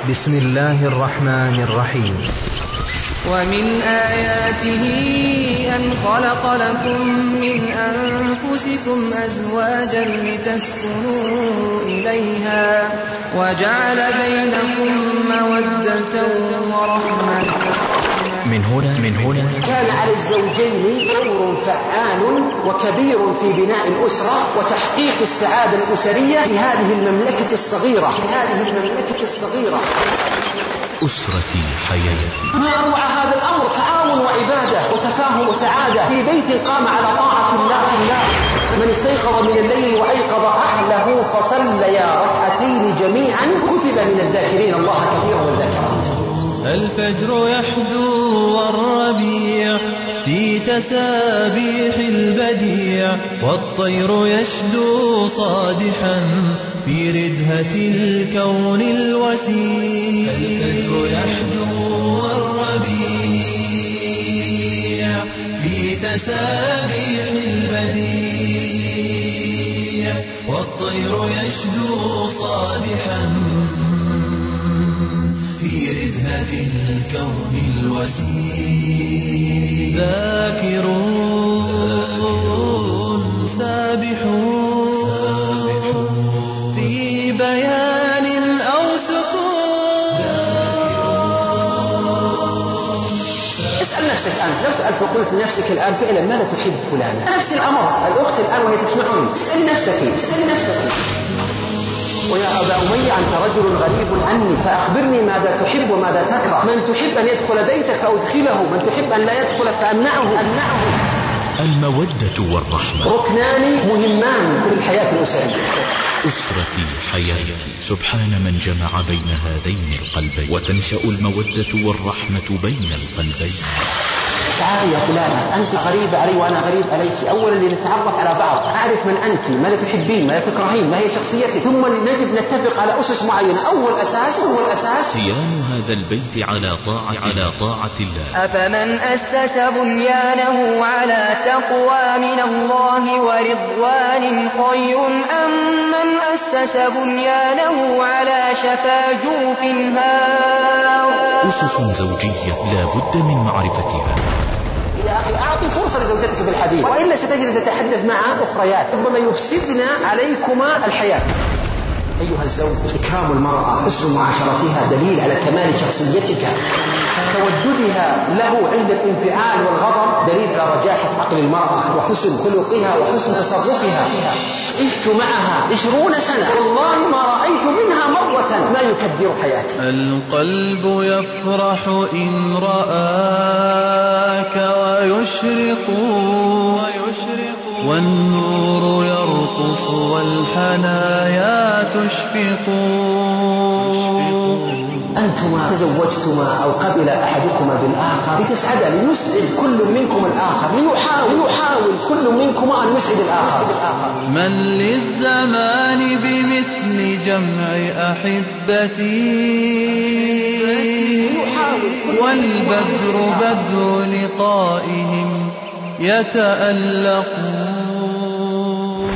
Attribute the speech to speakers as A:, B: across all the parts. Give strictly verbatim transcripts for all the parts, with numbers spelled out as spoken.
A: بسم الله الرحمن الرحيم.
B: ومن آياته أن خلق لكم من أنفسكم أزواجا لتسكنوا إليها وجعل بينكم مودة ورحمة.
A: من هنا من هنا
C: كان على الزوجين دور فعال وكبير في بناء الأسرة وتحقيق السعادة الأسرية في هذه المملكة الصغيرة في هذه المملكة الصغيرة.
D: أسرتي حياتي.
C: ما أروع هذا الأمر، تعاون وعبادة وتفاهم وسعادة في بيت قام على طاعة الله الله. من استيقظ من الليل وأيقظ أهله فصليا ركعتين جميعا كتب من الذاكرين الله كثيرا والذاكرات.
E: الفجر يحدو والربيع في تسابيح البديع والطير يشدو صادحا في ردهة الكون الوسيع. الفجر يحدو والربيع في تسابيح البديع والطير يشدو صادحا في ردهة الكون الوسيع. ذاكرون سابحون في بيان أو سكون.
C: اسأل نفسك الآن، لو سألت وقلت لنفسك الآن فعلا ماذا تحب فلانا؟ نفس الأمر، الأخت الآن وهي تسمعني اسألي نفسك اسألي نفسك ويا أبا أمية أنت رجل غريب عني فأخبرني ماذا تحب وماذا تكره. من تحب أن يدخل بيتك فأدخله، من تحب أن لا يدخل فأمنعه أمنعه.
D: المودة والرحمة
C: ركنان مهمان للحياة الأسرية.
D: أسرتي حياتي. سبحان من جمع بين هذين القلبين وتنشأ المودة والرحمة بين القلبين.
C: تعالي يا فلانة أنت غريبة علي وأنا غريب عليك، أولا لنتعرف على بعض، أعرف من أنت، ماذا تحبين، ماذا تكرهين، ما هي شخصيتك، ثم لنجد نتفق على أسس معينة. أول أساس أول أساس
D: صيام هذا البيت على طاعة على طاعة الله.
B: أفمن أسس بنيانه على تقوى من الله ورضوان خير أم من أسس بنيانه على شفا جوف هار.
D: أسس زوجية لا بد من معرفتها.
C: يا أخي أعطي فرصة لزوجتك بالحديث، وإلا ستجد تتحدث مع أخريات ربما يفسدن عليكما الحياة. أيها الزوج، إكرام المرأة حسن معاشرتها دليل على كمال شخصيتك. توددها له عند الانفعال والغضب دليل على رجاحة عقل المرأة وحسن خلقها وحسن تصرفها. عشت معها عشرون سنة والله ما رأيت منها مرة ما يكدر حياتي.
E: القلب يفرح إن رآك ويشرق والنور يرقص والحنايا تشفق.
C: أنتما تزوجتما أو قبل أحدكما بالآخر لتسعدا، ليسعد كل منكم الآخر، ليحاول, ليحاول كل منكما أن يسعد الآخر.
E: من للزمان بمثل جمع أحبتي والبدر بدر لقائهم يتألقون.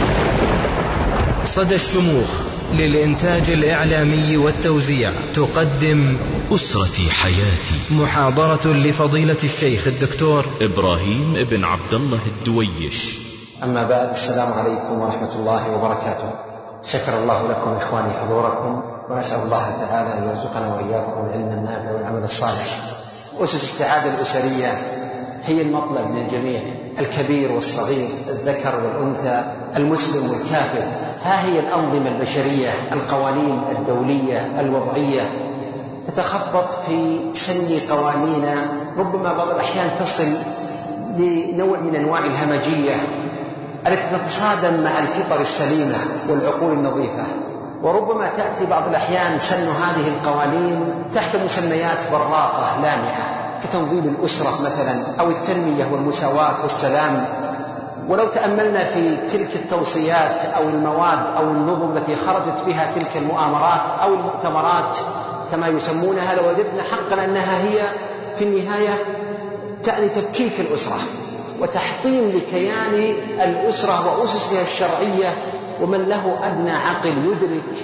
A: صدى الشموخ للإنتاج الإعلامي والتوزيع تقدم
D: أسرتي حياتي.
A: محاضرة لفضيلة الشيخ الدكتور
D: إبراهيم ابن عبد الله الدويش.
C: أما بعد، السلام عليكم ورحمة الله وبركاته. شكر الله لكم إخواني حضوركم، وأسأل الله تعالى أن يرزقنا وإياكم العلم النافع والعمل الصالح. أسس السعادة الأسرية هي المطلب للجميع، الكبير والصغير، الذكر والأنثى، المسلم والكافر. ها هي الأنظمة البشرية، القوانين الدولية الوضعية تتخبط في سن قوانين ربما بعض الأحيان تصل لنوع من أنواع الهمجية التي تتصادم مع الفطر السليمة والعقول النظيفة، وربما تأتي بعض الأحيان سن هذه القوانين تحت مسميات براقة لامعة كتنظيم الأسرة مثلا أو التنمية والمساواة والسلام. ولو تأملنا في تلك التوصيات أو المواد أو النظم التي خرجت بها تلك المؤامرات أو المؤتمرات كما يسمونها، لوجدنا حقا أنها هي في النهاية تعني تفكيك الأسرة وتحطيم لكيان الأسرة وأسسها الشرعية. ومن له أدنى عقل يدرك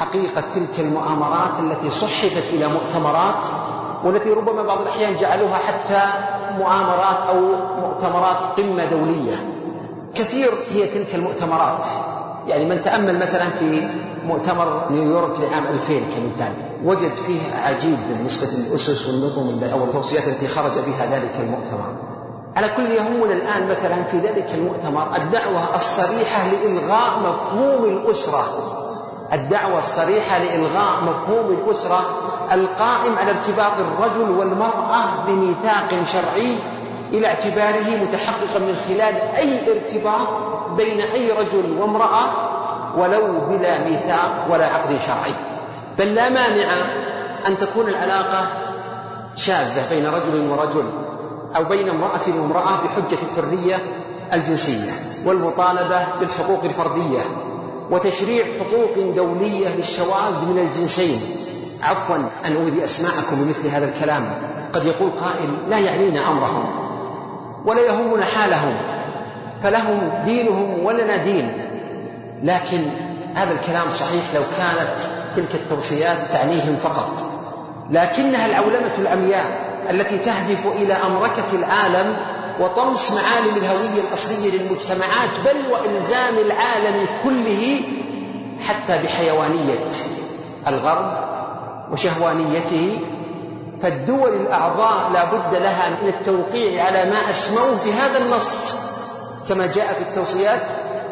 C: حقيقة تلك المؤامرات التي صحفت إلى مؤتمرات، والتي ربما بعض الأحيان جعلوها حتى مؤامرات أو مؤتمرات قمة دولية. كثير هي تلك المؤتمرات، يعني من تأمل مثلا في مؤتمر نيويورك لعام ألفين كمثال وجد فيه عجيب بالنسبة للأسس والنظم أو التوصيات التي خرج بها ذلك المؤتمر. على كل يهمنا الآن مثلا في ذلك المؤتمر الدعوة الصريحة لإلغاء مفهوم الأسرة، الدعوة الصريحة لإلغاء مفهوم الأسرة القائم على ارتباط الرجل والمرأة بميثاق شرعي إلى اعتباره متحققا من خلال أي ارتباط بين أي رجل وامرأة ولو بلا ميثاق ولا عقد شرعي. بل لا مانع أن تكون العلاقة شاذة بين رجل ورجل أو بين امرأة وامرأة بحجة الحرية الجنسية والمطالبة بالحقوق الفردية وتشريع حقوق دولية للشواذ من الجنسين. عفوا أن أوذي أسماعكم بمثل هذا الكلام، قد يقول قائل لا يعنينا أمرهم ولا يهمنا حالهم، فلهم دينهم ولنا دين. لكن هذا الكلام صحيح لو كانت تلك التوصيات تعنيهم فقط، لكنها العولمة العمياء التي تهدف إلى أمركة العالم وطمس معالم الهوية الأصلية للمجتمعات، بل وإلزام العالم كله حتى بحيوانية الغرب وشهوانيته. فالدول الأعضاء لا بد لها من التوقيع على ما أسموه في هذا النص كما جاء في التوصيات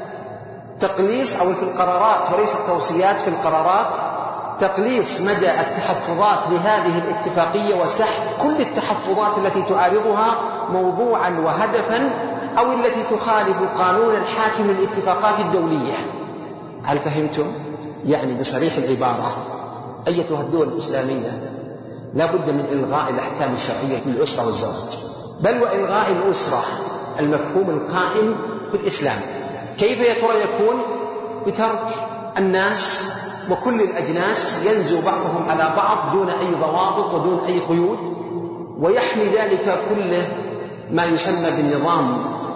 C: تقليص، أو في القرارات وليس التوصيات، في القرارات تقليص مدى التحفظات لهذه الاتفاقية وسحب كل التحفظات التي تعارضها موضوعا وهدفا أو التي تخالف قانون الحاكم للاتفاقات الدولية. هل فهمتم؟ يعني بصريح العبارة أيتها الدول الإسلامية لا بد من إلغاء الأحكام الشرعية للأسرة والزواج، بل وإلغاء الأسرة المفهوم القائم في الإسلام. كيف يا ترى يكون؟ بترك الناس وكل الأجناس ينزو بعضهم على بعض دون أي ضوابط ودون أي قيود، ويحمي ذلك كله ما يسمى بالنظام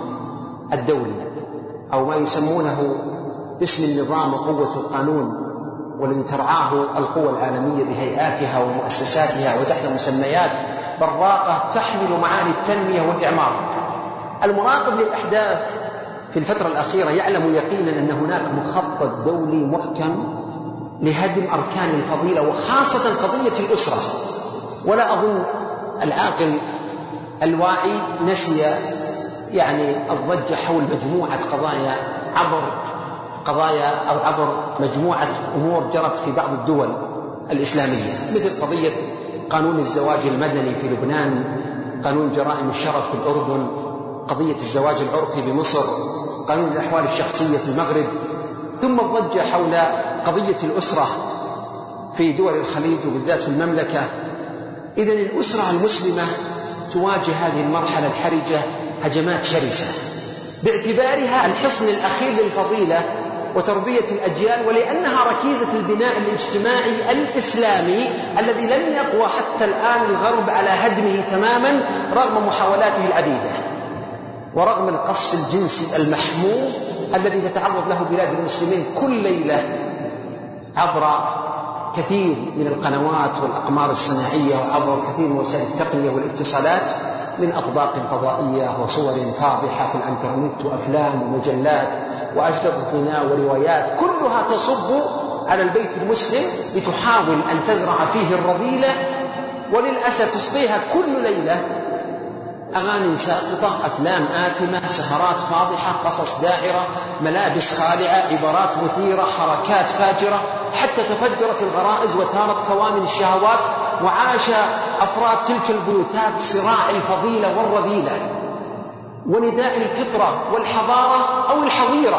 C: الدولي أو ما يسمونه باسم النظام وقوة القانون، والذي ترعاه القوى العالمية بهيئاتها ومؤسساتها وتحت مسميات براقة تحمل معاني التنمية والإعمار. المراقب للأحداث في الفترة الأخيرة يعلم يقينا أن هناك مخطط دولي محكم لهدم أركان الفضيلة وخاصة قضية الأسرة. ولا أظن العاقل الواعي نسي يعني الضجة حول مجموعة قضايا عبر قضايا أو عبر مجموعة أمور جرت في بعض الدول الإسلامية، مثل قضية قانون الزواج المدني في لبنان، قانون جرائم الشرف في الأردن، قضية الزواج العرفي بمصر، قانون الأحوال الشخصية في المغرب، ثم الضجة حول قضية الأسرة في دول الخليج وبالذات في المملكة. إذن الأسرة المسلمة تواجه هذه المرحلة الحرجة هجمات شرسة باعتبارها الحصن الأخير للفضيلة وتربية الأجيال، ولأنها ركيزة البناء الاجتماعي الإسلامي الذي لم يقوى حتى الآن الغرب على هدمه تماما رغم محاولاته العديدة ورغم القصف الجنسي المحمود الذي تتعرض له بلاد المسلمين كل ليلة عبر كثير من القنوات والأقمار الصناعية وعبر كثير من وسائل التقنية والاتصالات من أطباق فضائية وصور فاضحة في الإنترنت وأفلام ومجلات وأشرطة غناء وروايات، كلها تصب على البيت المسلم لتحاول أن تزرع فيه الرذيلة، وللأسف تصبيها كل ليلة أغاني ساقطة، أفلام آثمة، سهرات فاضحة، قصص داعرة، ملابس خالعة، عبارات مثيرة، حركات فاجرة، حتى تفجرت الغرائز وثارت كوامن الشهوات وعاش أفراد تلك البيوتات صراع الفضيلة والرذيلة ونداء الفطرة والحضارة أو الحظيرة.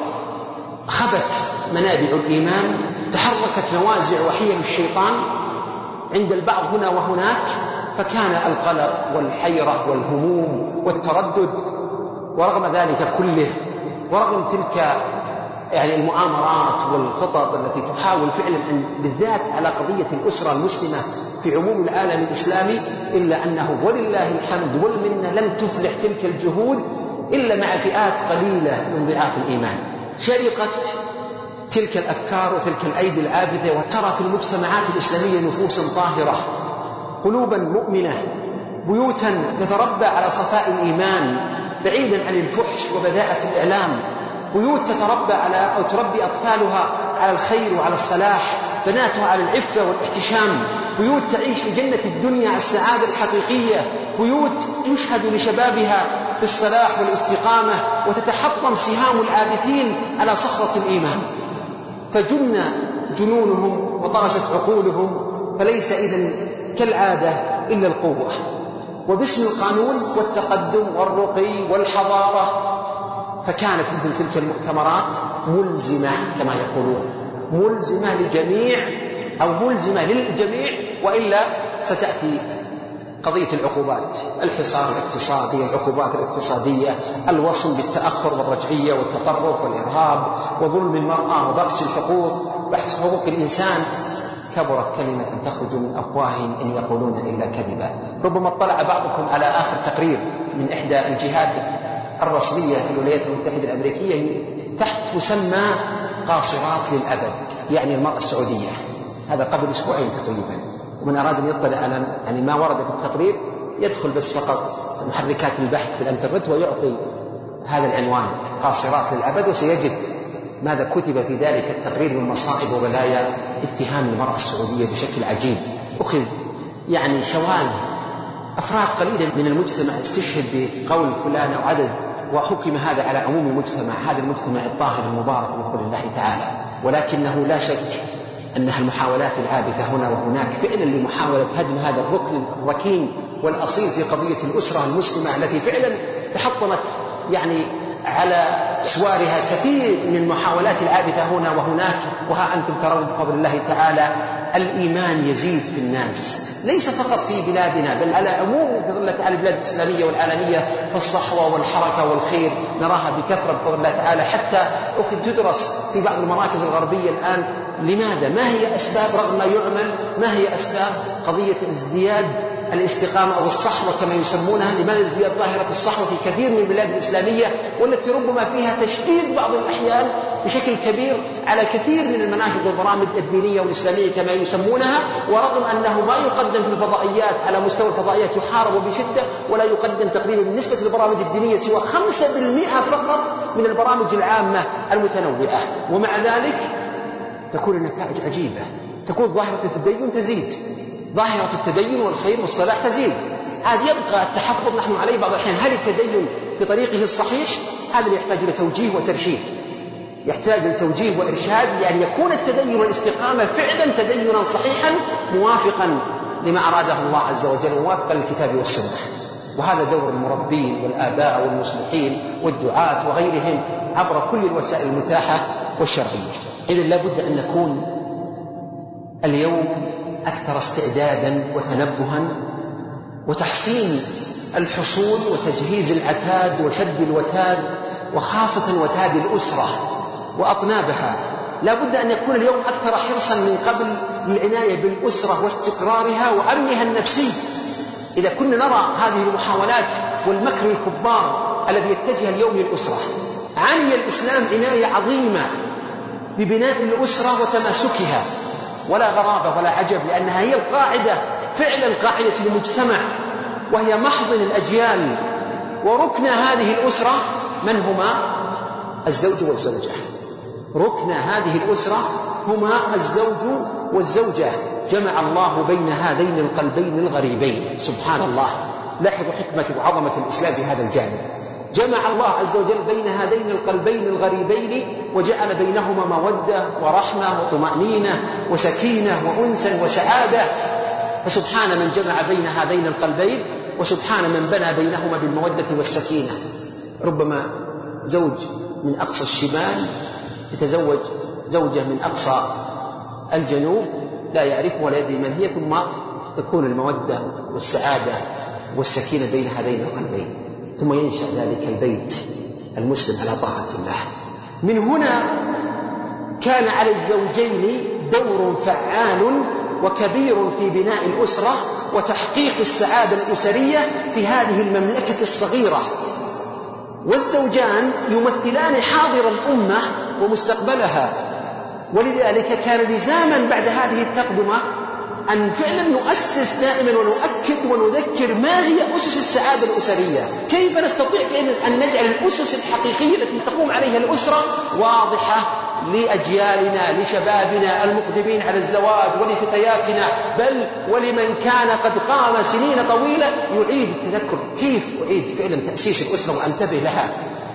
C: خبت منابع الإيمان، تحركت نوازع وحيل الشيطان عند البعض هنا وهناك، فكان القلق والحيرة والهموم والتردد. ورغم ذلك كله ورغم تلك يعني المؤامرات والخطط التي تحاول فعلا أن بالذات على قضية الأسرة المسلمة في عموم العالم الإسلامي، إلا أنه ولله الحمد والمنة لم تفلح تلك الجهود إلا مع فئات قليلة من ضعاف الإيمان. شرقت تلك الأفكار وتلك الأيدي العابثة. وترى في المجتمعات الإسلامية نفوسا طاهرة، قلوبا مؤمنة، بيوتا تتربى على صفاء الإيمان بعيدا عن الفحش وبذاءة الإعلام، بيوت تتربى على أو تربي أطفالها على الخير وعلى الصلاح، بناتها على العفة والاحتشام، بيوت تعيش في جنة الدنيا السعادة الحقيقية، بيوت تشهد لشبابها بالصلاح والاستقامة وتتحطم سهام الآبثين على صخرة الإيمان. فجن جنونهم وطرشت عقولهم، فليس إذن كالعادة إلا القوة. وباسم القانون والتقدم والرقي والحضارة فكانت مثل تلك المؤتمرات ملزمة كما يقولون، ملزمة لجميع أو ملزمة للجميع، وإلا ستأتي قضية العقوبات، الحصار الاقتصادي، العقوبات الاقتصادية، الوصم بالتأخر والرجعية والتطرف والإرهاب وظلم المرأة وبخس الحقوق، بحث حقوق الإنسان. كبرت كلمة أن تخرج من أفواههم إن يقولون إلا كذبا. ربما اطلع بعضكم على آخر تقرير من إحدى الجهات الرسمية في الولايات المتحدة الأمريكية تحت مسمى قاصرات للأبد، يعني المرأة السعودية. هذا قبل أسبوعين تقريبا. ومن أراد أن يطلع على يعني ما ورد في التقرير يدخل بس فقط محركات البحث في الانترنت ويعطي هذا العنوان قاصرات للأبد، وسيجد ماذا كتب في ذلك التقرير من مصائب وبلايا اتهام المرأة السعودية بشكل عجيب. أخذ يعني شواذ أفراد قليلة من المجتمع استشهد بقول فلان أو عدد، وحكم هذا على عموم المجتمع، هذا المجتمع الطاهر المبارك بقول الله تعالى. ولكنه لا شك أنها المحاولات العابثة هنا وهناك فعلا لمحاولة هدم هذا الركن الركين والأصيل في قضية الأسرة المسلمة التي فعلا تحطمت يعني على أسوارها كثير من المحاولات العابثة هنا وهناك. وها أنتم ترون بفضل الله تعالى الإيمان يزيد في الناس، ليس فقط في بلادنا بل على عموم بفضل الله تعالى البلاد الإسلامية والعالمية، فالصحوة والحركة والخير نراها بكثرة بفضل الله تعالى. حتى أخذ تدرس في بعض المراكز الغربية الآن لماذا، ما هي أسباب رغم ما يعمل، ما هي أسباب قضية ازدياد الاستقامة أو الصحوة كما يسمونها، لماذا ازدياد ظاهرة الصحوة في كثير من البلاد الإسلامية والتي ربما فيها تشديد بعض الأحيان بشكل كبير على كثير من المناهج والبرامج الدينية والإسلامية كما يسمونها، ورغم أنه ما يقدم في الفضائيات على مستوى الفضائيات يحارب بشدة، ولا يقدم تقريبا بالنسبة للبرامج الدينية سوى خمسة بالمئة فقط من البرامج العامة المتنوعة. ومع ذلك تكون النتائج عجيبة، تكون ظاهرة التدين تزيد، ظاهرة التدين والخير والصلاح تزيد. عاد يبقى التحفظ نحن عليه بعض الأحيان، هل التدين في طريقه الصحيح؟ هذا يحتاج إلى توجيه وترشيد، يحتاج لتوجيه وإرشاد لأن يكون التدين والاستقامة فعلا تدينا صحيحا موافقا لما أراده الله عز وجل وموافقا للكتاب والسنة. وهذا دور المربين والآباء والمصلحين والدعاة وغيرهم عبر كل الوسائل المتاحة والشرعية. إذن لابد أن نكون اليوم أكثر استعدادا وتنبها وتحسين الحصول وتجهيز العتاد وشد الوتاد، وخاصة وتاد الأسرة وأطنابها. لا بد أن يكون اليوم أكثر حرصا من قبل للعناية بالأسرة واستقرارها وأمنها النفسي. إذا كنا نرى هذه المحاولات والمكر الكبار الذي يتجه اليوم للأسرة، عني الإسلام عناية عظيمة ببناء الأسرة وتماسكها، ولا غرابة ولا عجب، لأنها هي القاعدة فعلا قاعدة المجتمع، وهي محضن الأجيال. وركن هذه الأسرة من هما؟ الزوج والزوجة. ركن هذه الأسرة هما الزوج والزوجة. جمع الله بين هذين القلبين الغريبين. سبحان الله، لاحظوا حكمة وعظمة الإسلام في هذا الجانب. جمع الله عز وجل بين هذين القلبين الغريبين وجعل بينهما مودة ورحمة وطمأنينة وسكينة وأنسا وسعادة. فسبحان من جمع بين هذين القلبين، وسبحان من بنى بينهما بالمودة والسكينة. ربما زوج من أقصى الشمال يتزوج زوجة من أقصى الجنوب لا يعرفه ولا يدري من هي، ثم تكون المودة والسعادة والسكينة بين هذين القلبين، ثم ينشأ ذلك البيت المسلم على طاعة الله. من هنا كان على الزوجين دور فعال وكبير في بناء الأسرة وتحقيق السعادة الأسرية في هذه المملكة الصغيرة. والزوجان يمثلان حاضر الأمة ومستقبلها، ولذلك كان لزاما بعد هذه التقدمة أن فعلا نؤسس دائما ونؤكد ونذكر ما هي أسس السعادة الأسرية، كيف نستطيع أن نجعل الأسس الحقيقية التي تقوم عليها الأسرة واضحة لأجيالنا، لشبابنا المقدمين على الزواج، ولفتياتنا، بل ولمن كان قد قام سنين طويلة يعيد التذكر كيف أعيد فعلا تأسيس الأسرة وأنتبه لها.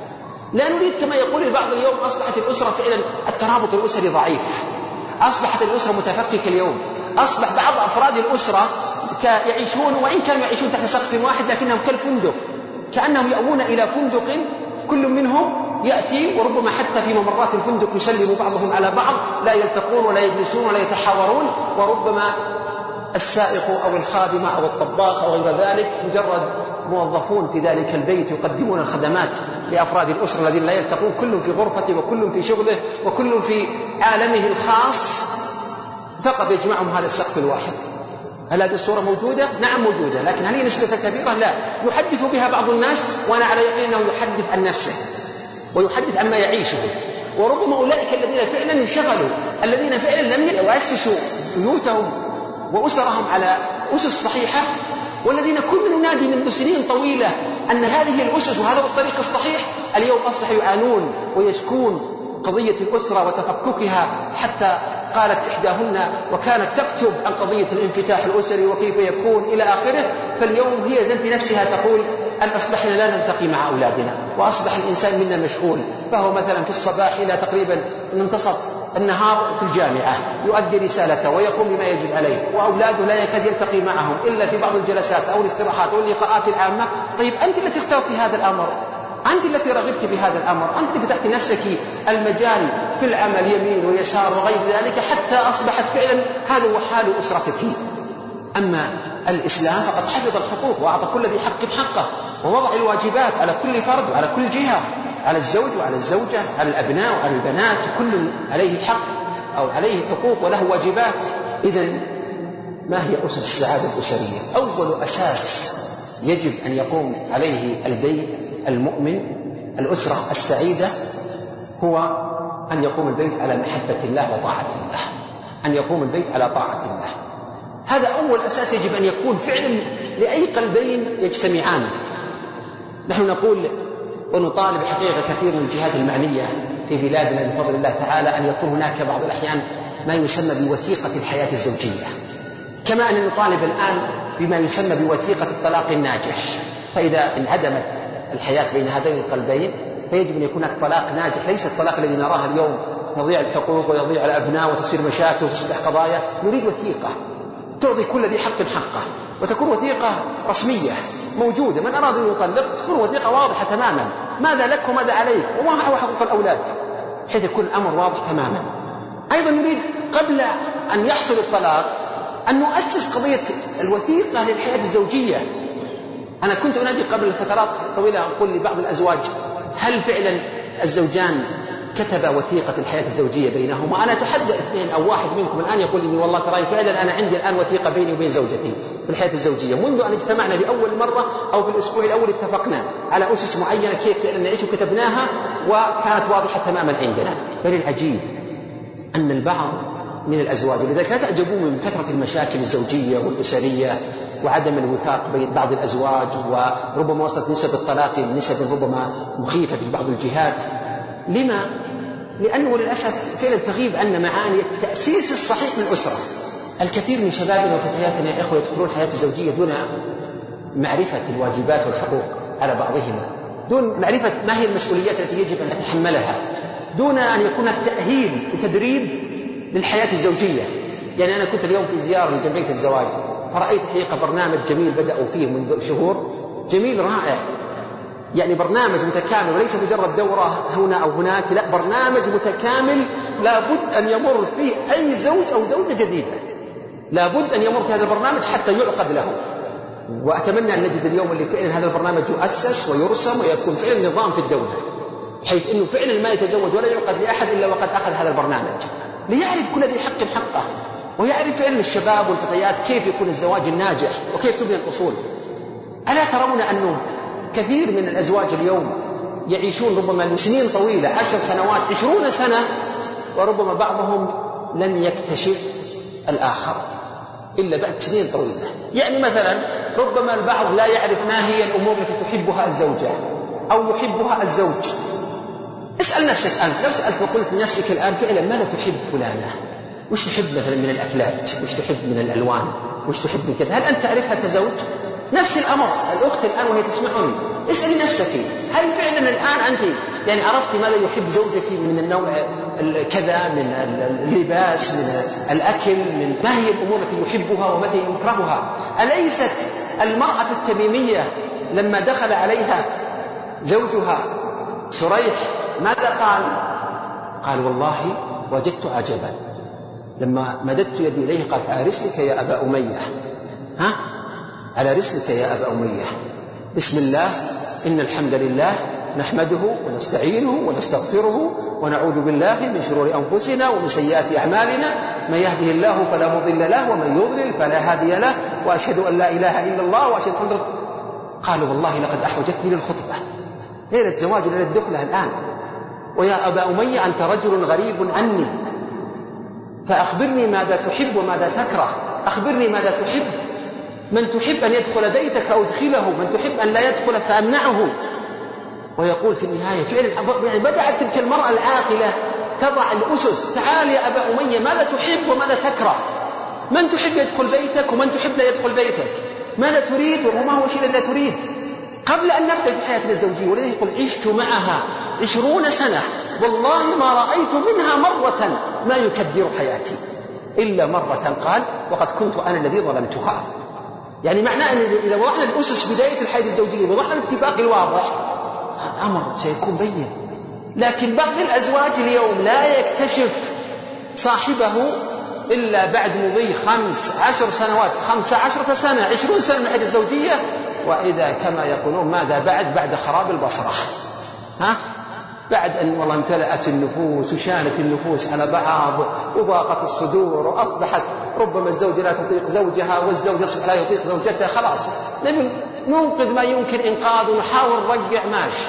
C: لا نريد كما يقول البعض اليوم أصبحت الأسرة فعلا الترابط الأسري ضعيف، أصبحت الأسرة متفككة اليوم، أصبح بعض أفراد الأسرة يعيشون وإن كانوا يعيشون تحت سقف واحد لكنهم كالفندق، كأنهم يأوون إلى فندق كل منهم يأتي وربما حتى في ممرات الفندق يسلم بعضهم على بعض، لا يلتقون ولا يجلسون ولا يتحاورون، وربما السائق أو الخادمة أو الطباخ أو غير ذلك مجرد موظفون في ذلك البيت يقدمون الخدمات لأفراد الأسرة الذين لا يلتقون، كل في غرفته وكل في شغله وكل في عالمه الخاص، فقط يجمعهم هذا السقف الواحد. هل هذه الصورة موجودة؟ نعم موجودة، لكن هل هي نسبة كبيرة؟ لا. يحدث بها بعض الناس وأنا على يقين أنه يحدث عن نفسه ويحدث عما يعيشه، وربما أولئك الذين فعلا انشغلوا، الذين فعلا لم يؤسسوا بيوتهم وأسرهم على أسس صحيحة، والذين كنا ننادي منذ سنين طويلة أن هذه الأسس وهذا الطريق الصحيح، اليوم أصبحوا يعانون ويشكون قضية الأسرة وتفككها، حتى قالت إحداهن وكانت تكتب عن قضية الانفتاح الأسري وكيف يكون إلى آخره. فاليوم هي ذنب نفسها تقول أن أصبحنا لا نلتقي مع أولادنا، وأصبح الإنسان منا مشغول، فهو مثلا في الصباح إلى تقريبا منتصف النهار في الجامعة يؤدي رسالته ويقوم بما يجب عليه، وأولاده لا يكاد يلتقي معهم إلا في بعض الجلسات أو الاستراحات أو اللقاءات العامة. طيب أنت التي اخترت هذا الأمر، أنت التي رغبت بهذا الأمر، أنت التي فتحت نفسك المجال في العمل يمين ويسار وغير ذلك حتى أصبحت فعلا هذا هو حال أسرتك. أما الإسلام فقد حفظ الحقوق وأعطى كل ذي حق حقه، ووضع الواجبات على كل فرد وعلى كل جهة، على الزوج وعلى الزوجة، على الأبناء وعلى البنات، كل عليه حق أو عليه حقوق وله واجبات. إذن ما هي أسس السعادة الأسرية؟ أول أساس يجب أن يقوم عليه البيت المؤمن، الأسرة السعيدة، هو أن يقوم البيت على محبة الله وطاعة الله، أن يقوم البيت على طاعة الله. هذا أول أساس يجب أن يكون فعلا لأي قلبين يجتمعان. نحن نقول ونطالب حقيقة كثير من الجهات المعنية في بلادنا بفضل الله تعالى أن يكون هناك بعض الأحيان ما يسمى بوثيقة الحياة الزوجية، كما أن نطالب الآن بما يسمى بوثيقة الطلاق الناجح. فإذا انعدمت الحياة بين هذين القلبين فيجب أن يكون هناك طلاق ناجح، ليس الطلاق الذي نراه اليوم تضيع الحقوق ويضيع الأبناء وتصير مشاكل وتصبح قضايا. نريد وثيقة تعطي كل ذي حق حقه، وتكون وثيقة رسمية موجودة، من أراد أن يطلق تكون وثيقة واضحة تماما، ماذا لك وماذا عليك وما هو حقوق الأولاد، حيث يكون الأمر واضح تماما. أيضا نريد قبل أن يحصل الطلاق أن نؤسس قضية الوثيقة للحياة الزوجية. أنا كنت أنادي قبل فترات طويلة أقول لبعض الأزواج هل فعلا الزوجان كتب وثيقة الحياة الزوجية بينهما؟ أنا أتحدى اثنين أو واحد منكم الآن يقول لي والله ترى فعلا أنا عندي الآن وثيقة بيني وبين زوجتي في الحياة الزوجية، منذ أن اجتمعنا لأول مرة أو في الأسبوع الأول اتفقنا على أسس معينة كيف فعلا نعيش وكتبناها وكانت واضحة تماما عندنا. بل العجيب أن البعض من الأزواج، لذلك لا تعجبون من كثرة المشاكل الزوجية والأسرية وعدم الوفاق بين بعض الأزواج، وربما وصلت نسب الطلاق لنسب ربما مخيفة في بعض الجهات. لما؟ لأنه للأسف فعلا تغيب عنا معاني التأسيس الصحيح للأسرة. الكثير من شبابنا وفتياتنا يا إخوة يدخلون الحياة الزوجية دون معرفة الواجبات والحقوق على بعضهما، دون معرفة ما هي المسؤوليات التي يجب أن تتحملها، دون أن يكون تأهيل وتدريب للحياة الزوجية. يعني أنا كنت اليوم في زيارة لجمعية الزواج فرأيت حقيقة برنامج جميل بدأوا فيه منذ شهور، جميل رائع، يعني برنامج متكامل وليس مجرد دورة هنا أو هناك، لا برنامج متكامل لابد أن يمر فيه أي زوج أو زوجة جديدة، لابد أن يمر في هذا البرنامج حتى يعقد له. وأتمنى أن نجد اليوم اللي فعلا هذا البرنامج يؤسس ويرسم ويكون فعلا نظام في الدولة، حيث أنه فعلا ما يتزوج ولا يعقد لأحد إلا وقد أخذ هذا البرنامج، ليعرف كل ذي حق حقه، ويعرف فعلا الشباب والفتيات كيف يكون الزواج الناجح وكيف تبني الأصول. ألا ترون أنه كثير من الأزواج اليوم يعيشون ربما سنين طويلة، عشر سنوات، عشرون سنة، وربما بعضهم لم يكتشف الآخر إلا بعد سنين طويلة. يعني مثلا ربما البعض لا يعرف ما هي الأمور التي تحبها الزوجة أو يحبها الزوج. اسأل نفسك أنت، لو سألت وقلت لنفسك الآن فعلا ماذا تحب فلانة؟ وش تحب مثلا من الأكلات؟ وش تحب من الألوان؟ وش تحب من كذا؟ هل أنت تعرفها كزوج؟ نفس الأمر الأخت الآن وهي تسمعني، اسألي نفسك هل فعلا الآن أنت يعني عرفت ماذا يحب زوجك من النوع كذا، من اللباس، من الأكل، من ما هي الأمور التي يحبها ومتى يكرهها؟ أليست المرأة التميمية لما دخل عليها زوجها شريح ماذا قال؟ قال والله وجدت عجبا. لما مددت يدي إليه قالت على رسلك يا أبا أمية، ها؟ على رسلك يا أبا أمية، بسم الله إن الحمد لله نحمده ونستعينه ونستغفره ونعوذ بالله من شرور أنفسنا ومن سيئات أعمالنا، من يهده الله فلا مضل له ومن يضلل فلا هادي له، وأشهد أن لا إله إلا الله وأشهد أن. قالوا والله لقد أحوجتني للخطبة، ليلة زواج ليلة دخلة الآن، ويا أبا أمية أنت رجل غريب عني، فأخبرني ماذا تحب وماذا تكره، أخبرني ماذا تحب، من تحب أن يدخل بيتك فأدخله، من تحب أن لا يدخل فأمنعه. ويقول في النهاية فعلا بدأت تلك المرأة العاقلة تضع الأسس. تعال يا أبا أمية ماذا تحب وماذا تكره، من تحب يدخل بيتك ومن تحب لا يدخل بيتك، ماذا تريد وما هو شيء لا تريد، قبل أن نبدأ في حياتنا الزوجية. ولذلك يقول عشت معها عشرون سنة والله ما رأيت منها مرة ما يكدر حياتي إلا مرة قال وقد كنت أنا الذي ظلمتها. يعني معناه أن إذا وضعنا الأسس بداية الحياة الزوجية وضعنا الاتفاق الواضح الأمر سيكون بين. لكن بعض الأزواج اليوم لا يكتشف صاحبه إلا بعد مضي خمس عشر سنوات، خمس عشرة سنة، عشرون سنة من الحياة الزوجية، وإذا كما يقولون ماذا بعد بعد خراب البصرة، ها؟ بعد أن والله امتلأت النفوس وشانت النفوس على بعض وضاقت الصدور وأصبحت ربما الزوجة لا تطيق زوجها والزوج يصبح لا يطيق زوجته، خلاص نبي ننقذ ما يمكن إنقاذ ونحاول نرجع ماشي،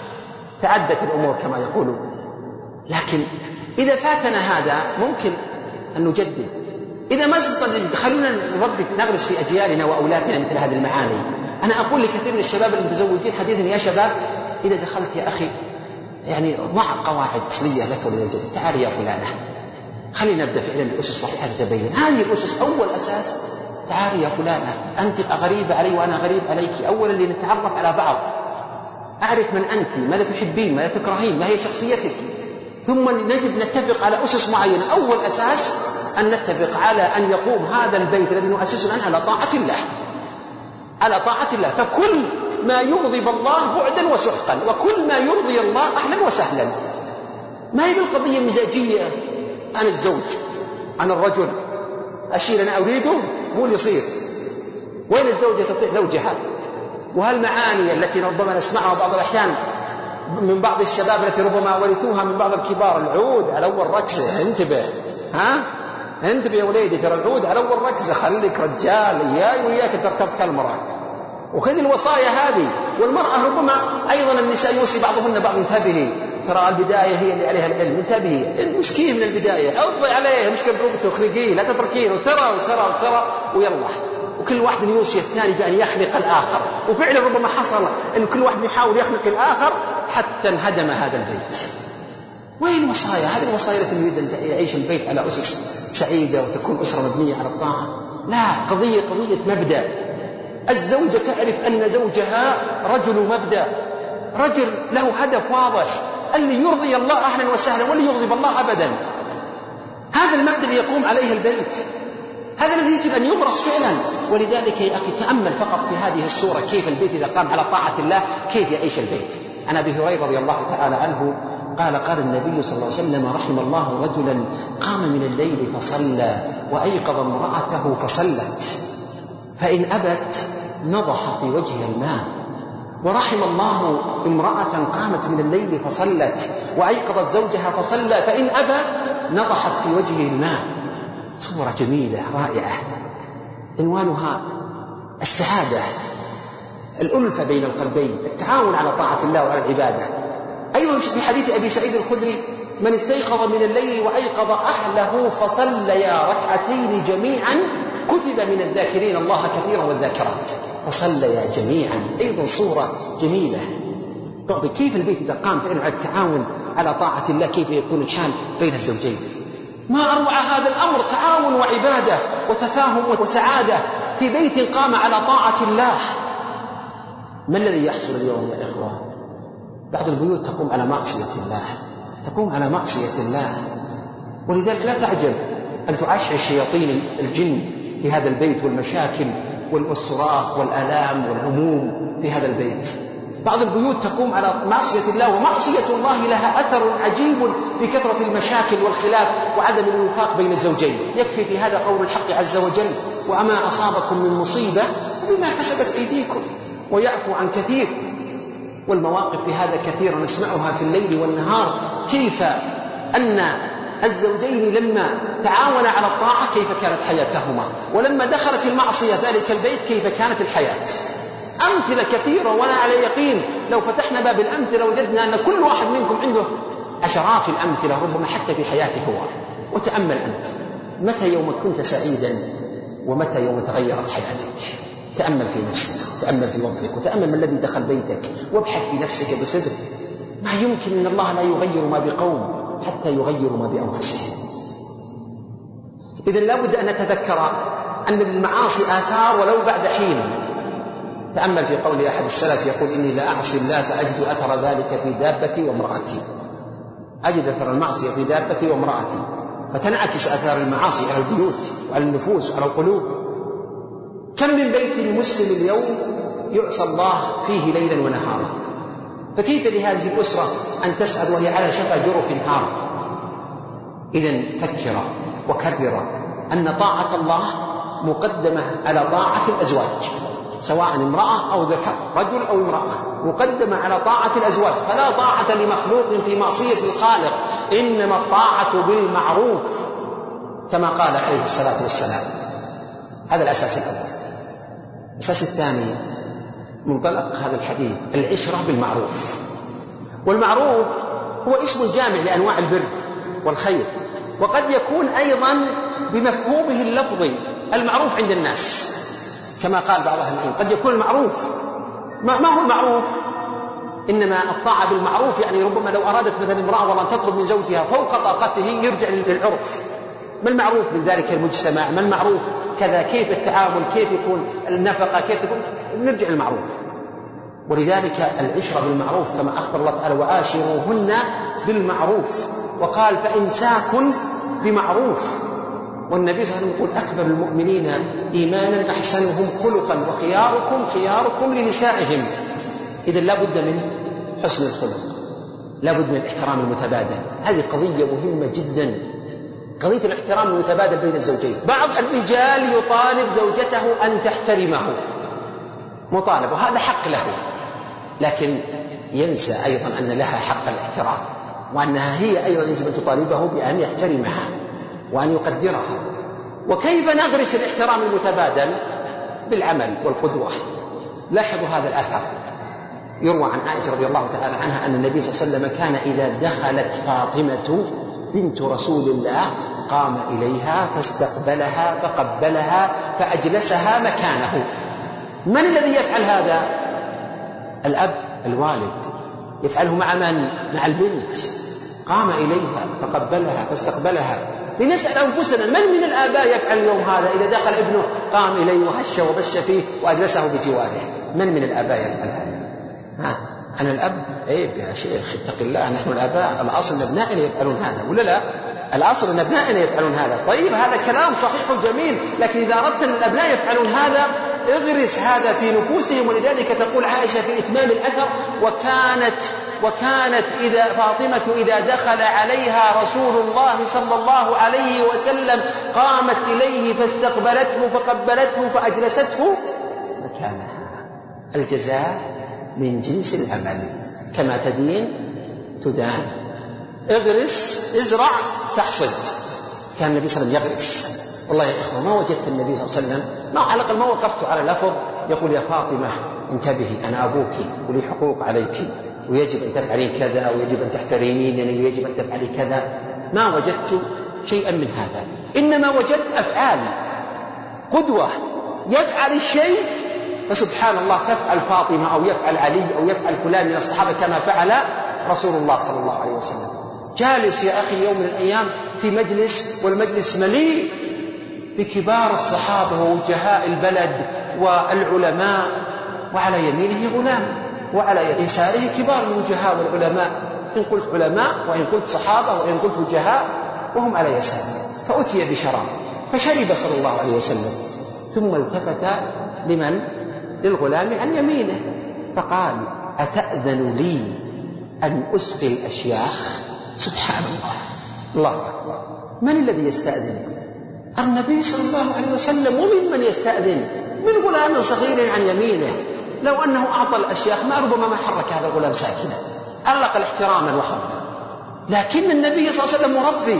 C: تعدت الأمور كما يقولون. لكن إذا فاتنا هذا ممكن أن نجدد. إذا ما استطعنا خلونا نربي نغرس في أجيالنا وأولادنا مثل هذه المعاني. أنا أقول لكثير من الشباب المتزوجين حديثا يا شباب إذا دخلت يا أخي يعني ضع قواعد أصلية لك ولزوجتك، تعال يا فلانة خلينا نبدأ فعلا الأسس الصحيحة تتبين. هذه الأسس أول أساس. تعال يا فلانة أنت غريبة علي وأنا غريب عليك، أولا لنتعرف على بعض، أعرف من أنت، ماذا تحبين، ماذا تكرهين، ما هي شخصيتك، ثم نجب نتفق على أسس معينة. أول أساس أن نتفق على أن يقوم هذا البيت الذي نؤسسه الآن على طاعة الله، على طاعة الله، فكل ما يغضب الله بعدا وسحقا وكل ما يرضي الله أهلا وسهلا. ما هي بالقضية مزاجية، أنا الزوج أنا الرجل الشيء اللي أنا أريده هو اللي يصير. وين الزوجة تطيع زوجها؟ وهالمعاني التي ربما نسمعها بعض الأحيان من بعض الشباب التي ربما ورثوها من بعض الكبار، العود على أول ركزة، انتبه ها انتبه يا وليدي ترى العود على أول ركزة، خليك رجال إياي وإياك تركب كالمرأة، وخذ الوصايا هذه. والمرأة ربما أيضا النساء يوصي بعضهن بعض انتبهي، ترى البداية هي اللي عليها العلم، انتبهي المسكين من البداية عضي عليه مسكين بربته اخرجيه لا تتركين وترى وترى وترى ويلا، وكل واحد يوصي الثاني بأن يخلق الآخر. وفعلا ربما حصل أن كل واحد يحاول يخلق الآخر حتى انهدم هذا البيت. وين الوصايا؟ هذه الوصايا التي نريد أن يعيش البيت على أسس سعيدة وتكون أسرة مبنية على الطاعة. لا، قضية قضية مبدأ. الزوجة تعرف أن زوجها رجل مبدأ، رجل له هدف واضح، اللي يرضي الله أهلا وسهلا واللي يغضب الله أبدا. هذا المبدأ اللي يقوم عليه البيت، هذا الذي يجب أن يمرس فعلا. ولذلك يا أخي تأمل فقط في هذه السورة كيف البيت إذا قام على طاعة الله كيف يعيش البيت. عن أبي هريرة رضي الله تعالى عنه قال قال النبي صلى الله عليه وسلم رحم الله رجلا قام من الليل فصلى وأيقظ امرأته فصلت فإن أبت نضح في وجهها الماء. ورحم الله امرأة قامت من الليل فصلت وأيقظت زوجها فصلى فإن أبى نضحت في وجهه الماء. صورة جميلة رائعة عنوانها السعادة، الألفة بين القلبين، التعاون على طاعة الله وعلى العبادة. أيضا في حديث أبي سعيد الخدري من استيقظ من الليل وأيقظ أهله فصليا ركعتين جميعا كتب من الذاكرين الله كثيرا والذاكرات. فصليا جميعا أيضا صورة جميلة تعطي كيف البيت إذا قام فعلا على التعاون على طاعة الله كيف يكون الحال بين الزوجين. ما أروع هذا الأمر، تعاون وعبادة وتفاهم وسعادة في بيت قام على طاعة الله. ما الذي يحصل اليوم يا إخوان؟ بعض البيوت تقوم على معصية الله، تقوم على معصية الله، ولذلك لا تعجب أن تعشع شياطين الجن في هذا البيت والمشاكل والصراخ والآلام والهموم في هذا البيت. بعض البيوت تقوم على معصية الله، ومعصية الله لها أثر عجيب في كثرة المشاكل والخلاف وعدم الوفاق بين الزوجين. يكفي في هذا قول الحق عز وجل: وما أصابكم من مصيبة بما كسبت أيديكم ويعفو عن كثير. والمواقف في هذا كثيرا نسمعها في الليل والنهار، كيف أن الزوجين لما تعاونا على الطاعة كيف كانت حياتهما، ولما دخلت المعصية ذلك البيت كيف كانت الحياة. أمثلة كثيرة، وأنا على يقين لو فتحنا باب الأمثلة وجدنا أن كل واحد منكم عنده عشرات الأمثلة ربما حتى في حياته هو. وتأمل أنت متى يوم كنت سعيدا ومتى يوم تغيرت حياتك. تأمل في نفسك، تأمل في وضعك، وتأمل ما الذي دخل بيتك، وابحث في نفسك بصدق. ما يمكن أن الله لا يغير ما بقوم حتى يغيروا ما بأنفسهم. إذن لابد أن نتذكر أن للمعاصي آثار ولو بعد حين. تأمل في قول أحد السلف يقول: إني لا أعصي الله فأجد أثر ذلك في دابتي وامرأتي. أجد أثر المعصية في دابتي وامرأتي، فتنعكس أثار المعاصي على البيوت وعلى النفوس وعلى القلوب. كم من بيت مسلم اليوم يعصى الله فيه ليلا ونهارا، فكيف لهذه الأسرة أن تسعد وهي على شفا جرف نهار؟ إذن فكر وكرر أن طاعة الله مقدمة على طاعة الأزواج، سواء امرأة أو ذكر، رجل أو امرأة، مقدمة على طاعة الأزواج. فلا طاعة لمخلوق في معصية الخالق، إنما الطاعة بالمعروف كما قال عليه الصلاة والسلام. هذا الأساس الأول. الأساس الثاني منطلق هذا الحديث العشرة بالمعروف. والمعروف هو اسم جامع لأنواع البر والخير، وقد يكون أيضا بمفهومه اللفظي المعروف عند الناس، كما قال بعض أهل العلم قد يكون المعروف. ما هو المعروف؟ إنما الطاعة بالمعروف يعني ربما لو أرادت مثلا امرأة والله أن تطلب من زوجها فوق طاقته يرجع للعرف. ما المعروف من ذلك المجتمع؟ ما المعروف كذا؟ كيف التعامل؟ كيف يكون النفقة؟ كيف تكون؟ نرجع للمعروف. ولذلك العشرة بالمعروف كما أخبر الله تعالى: وعاشروهن بالمعروف، وقال: فإمساك بمعروف. والنبي صلى الله عليه وسلم يقول: أكبر المؤمنين إيمانا أحسنهم خلقا وخياركم خياركم لنسائهم. إذن لا بد من حسن الخلق، لا بد من الاحترام المتبادل. هذه قضية مهمة جدا، قضية الاحترام المتبادل بين الزوجين. بعض الرجال يطالب زوجته أن تحترمه، مطالب، وهذا حق له، لكن ينسى أيضا أن لها حق الاحترام، وأنها هي أيضا يجب أن تطالبه بأن يحترمها وأن يقدرها. وكيف نغرس الاحترام المتبادل؟ بالعمل والقدوة. لاحظوا هذا الأثر يروى عن عائشة رضي الله تعالى عنها أن النبي صلى الله عليه وسلم كان إذا دخلت فاطمة بنت رسول الله قام إليها فاستقبلها فقبلها فأجلسها مكانه. من الذي يفعل هذا؟ الأب، الوالد، يفعله مع من؟ مع البنت. قام إليها فقبلها فاستقبلها. لنسأل أنفسنا: من من الآباء يفعل اليوم هذا؟ إذا دخل ابنه قام إليه وهش وبش فيه وأجلسه بجواره. من من الآباء يفعل هذا؟ ها أنا الأب؟ عيب يا شيخ، اتق الله، نحن الآباء الأصل أن أبنائنا يفعلون هذا، ولا لا؟ الأصل أن أبنائنا يفعلون هذا. طيب هذا كلام صحيح وجميل، لكن إذا أردت أن الأبناء يفعلون هذا اغرس هذا في نفوسهم. ولذلك تقول عائشة في إتمام الأثر: وكانت وكانت إذا فاطمة إذا دخل عليها رسول الله صلى الله عليه وسلم قامت إليه فاستقبلته فقبلته فأجلسته مكانها. الجزاء من جنس العمل، كما تدين تدان. اغرس، ازرع تحصد. كان النبي صلى الله عليه وسلم يغرس. والله يا إخوة ما وجدت النبي صلى الله عليه وسلم، ما على الأقل ما وقفت على لفظ يقول: يا فاطمة انتبهي أنا أبوك ولي حقوق عليك ويجب أن تفعلين كذا ويجب أن تحترمينني ويجب أن تفعلي كذا. ما وجدت شيئا من هذا، إنما وجدت أفعال قدوة يفعل الشيء فسبحان الله تفعل فاطمة أو يفعل علي أو يفعل فلان من الصحابة كما فعل رسول الله صلى الله عليه وسلم. جالس يا أخي يوم من الأيام في مجلس والمجلس مليء بكبار الصحابة ووجهاء البلد والعلماء، وعلى يمينه غلام وعلى يساره كبار الوجهاء والعلماء، إن قلت علماء وإن قلت صحابة وإن قلت وجهاء، وهم على يساره. فأتي بشراب فشرب صلى الله عليه وسلم، ثم التفت لمن؟ للغلام عن يمينه فقال أتأذن لي أن أسقي الأشياخ؟ سبحان الله، الله أكبر. من الذي يستأذن؟ النبي صلى الله عليه وسلم. ومن من يستأذن؟ من غلام صغير عن يمينه. لو أنه أعطى الأشياخ ما ربما ما حرك هذا الغلام ساكنا، علق الاحتراما وخبرا. لكن النبي صلى الله عليه وسلم مربي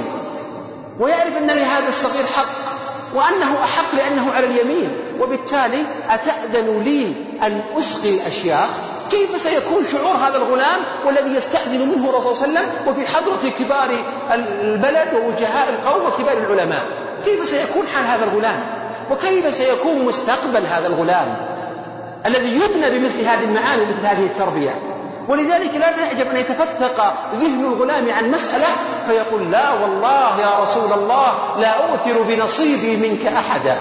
C: ويعرف أن لهذا الصغير حق وأنه أحق لأنه على اليمين، وبالتالي أتأذن لي أن أسقي الأشياخ؟ كيف سيكون شعور هذا الغلام والذي يستأذن منه الرسول صلى الله عليه وسلم وفي حضرة كبار البلد ووجهاء القوم وكبار العلماء؟ كيف سيكون حال هذا الغلام؟ وكيف سيكون مستقبل هذا الغلام الذي يبنى بمثل هذه المعاني ومثل هذه التربية؟ ولذلك لا تعجب أن يتفتق ذهن الغلام عن مسألة فيقول لا والله يا رسول الله لا أؤثر بنصيبي منك أحدا.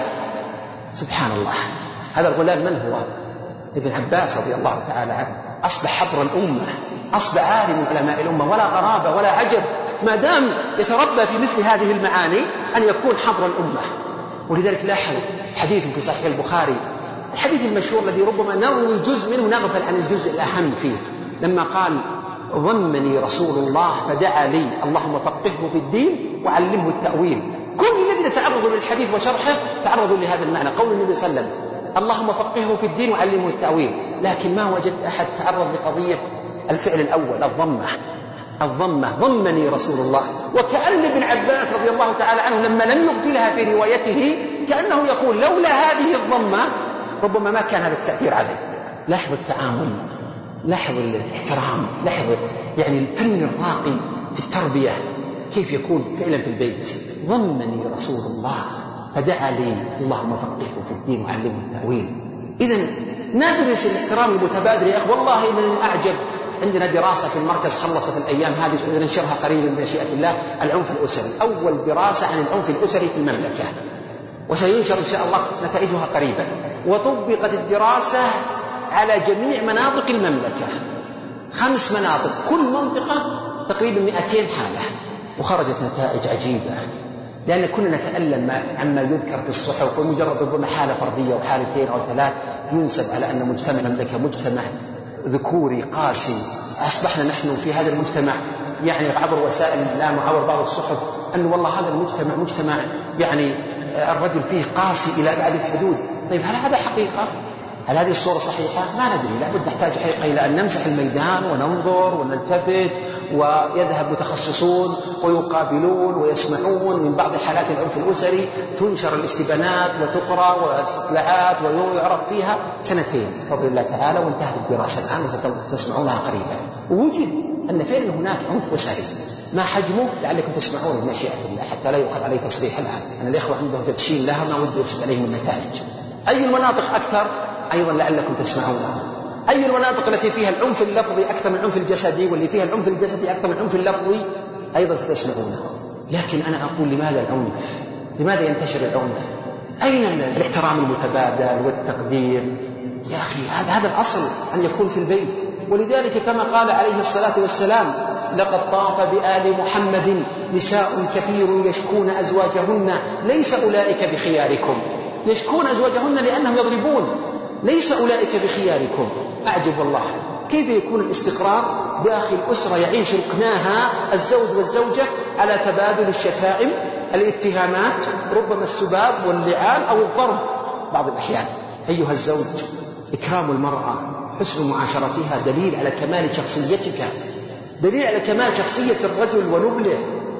C: سبحان الله. هذا الغلام من هو؟ ابن عباس رضي الله تعالى عنه. أصبح حبر الأمة، أصبح عالم من علماء الأمة، ولا غرابة ولا عجب ما دام يتربى في مثل هذه المعاني أن يكون حبر الأمة. ولذلك لاحظ حديث في صحيح البخاري، الحديث المشهور الذي ربما نروي جزء منه نغفل عن الجزء الأهم فيه، لما قال ضمني رسول الله فدعا لي اللهم فقهه في الدين وعلمه التأويل. كل الذين تعرضوا للحديث وشرحه تعرضوا لهذا المعنى، قول النبي صلى الله عليه وسلم اللهم فقهه في الدين وعلمه التأويل. لكن ما وجدت أحد تعرض لقضية الفعل الأول، الضمة. الضمة ضمني رسول الله. وكأن ابن عباس رضي الله تعالى عنه لما لم يغفلها في روايته كأنه يقول لولا هذه الضمة ربما ما كان هذا التأثير عليه. لاحظ التعامل، لاحظ الاحترام، لاحظ يعني الفن الراقي في التربية كيف يكون فعلا في البيت. ضمني رسول الله فدعا لي اللهم فقهه في الدين وعلمه التأويل. إذن ندرس الاحترام المتبادل يا أخي. والله من الأعجب عندنا دراسة في المركز خلصت الأيام هذه وننشرها قريبا بمشيئة الله، العنف الأسري، أول دراسة عن العنف الأسري في المملكة، وسينشر إن شاء الله نتائجها قريبا. وطبقت الدراسة على جميع مناطق المملكة، خمس مناطق، كل منطقة تقريبا مئتين حالة، وخرجت نتائج عجيبة. لأن كنا نتألم عما يذكر في الصحف، ومجرد ربما حالة فردية وحالتين أو ثلاث ينسب على أن مجتمع المملكة مجتمع ذكوري قاسي. أصبحنا نحن في هذا المجتمع يعني عبر وسائل الإعلام وعبر بعض الصحف أن والله هذا المجتمع مجتمع يعني الرجل فيه قاسي إلى أبعد الحدود. طيب هل هذا حقيقة؟ هل هذه الصورة صحيحة؟ ما ندري. لابد نحتاج حقيقة إلى أن نمسح الميدان وننظر ونلتفت، ويذهب متخصصون ويقابلون ويسمعون من بعض حالات العنف الأسري، تنشر الاستبانات وتقرأ واستطلاعات ويعرف فيها سنتين بفضل الله تعالى، وانتهت الدراسة الآن وتسمعونها قريبا. ووجد أن فعلا هناك عنف أسري. ما حجمه؟ لعلكم تسمعون بمشيئة الله حتى لا يؤخذ عليه تصريح الآن. أن الإخوة عندهم تدشين لها ما ودي يفسد عليهم النتائج. أي المناطق أكثر؟ أيضا لعلكم تسمعونها. أي المناطق التي فيها العنف اللفظي أكثر من العنف الجسدي، واللي فيها العنف الجسدي أكثر من العنف اللفظي؟ أيضا ستسمعونها. لكن أنا أقول لماذا العنف؟ لماذا ينتشر العنف؟ أين الاحترام المتبادل والتقدير؟ يا أخي هذا هذا الأصل أن يكون في البيت. ولذلك كما قال عليه الصلاة والسلام لقد طاف بآل محمد نساء كثير يشكون أزواجهن ليس أولئك بخياركم. يشكون أزواجهن لأنهم يضربون، ليس أولئك بخياركم. أعجب والله كيف يكون الاستقرار داخل أسرة يعيش ركناها الزوج والزوجة على تبادل الشتائم، الاتهامات، ربما السباب واللعان أو الضرب بعض الأحيان. أيها الزوج، إكرام المرأة، حسن معاشرتها دليل على كمال شخصيتك، دليل على كمال شخصية الرجل ونبله.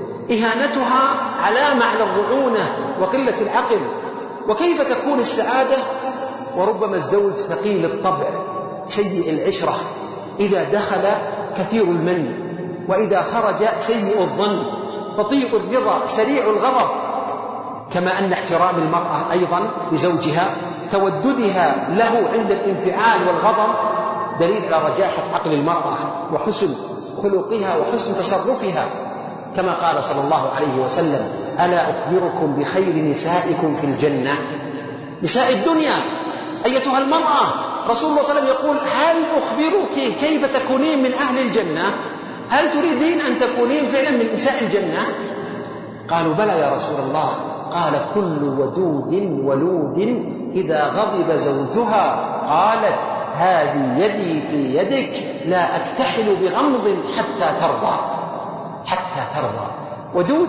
C: إهانتها علامة على الرعونة وقلة العقل. وكيف تكون السعادة وربما الزوج ثقيل الطبع سيء العشرة، إذا دخل كثير المن، وإذا خرج سيء الظن، بطيء الرضا، سريع الغضب. كما أن احترام المرأة أيضا لزوجها، توددها له عند الانفعال والغضب، دليل على رجاحة عقل المرأة وحسن خلقها وحسن تصرفها، كما قال صلى الله عليه وسلم: ألا أخبركم بخير نسائكم في الجنة؟ نساء الدنيا أيتها المرأة، رسول الله صلى الله عليه وسلم يقول: هل أخبرك كيف تكونين من أهل الجنة؟ هل تريدين أن تكونين فعلا من نساء الجنة؟ قالوا: بلى يا رسول الله. قال: كل ودود ولود إذا غضب زوجها قالت: هذه يدي في يدك، لا أكتحل بغمض حتى ترضى. حتى ترضى، ودود،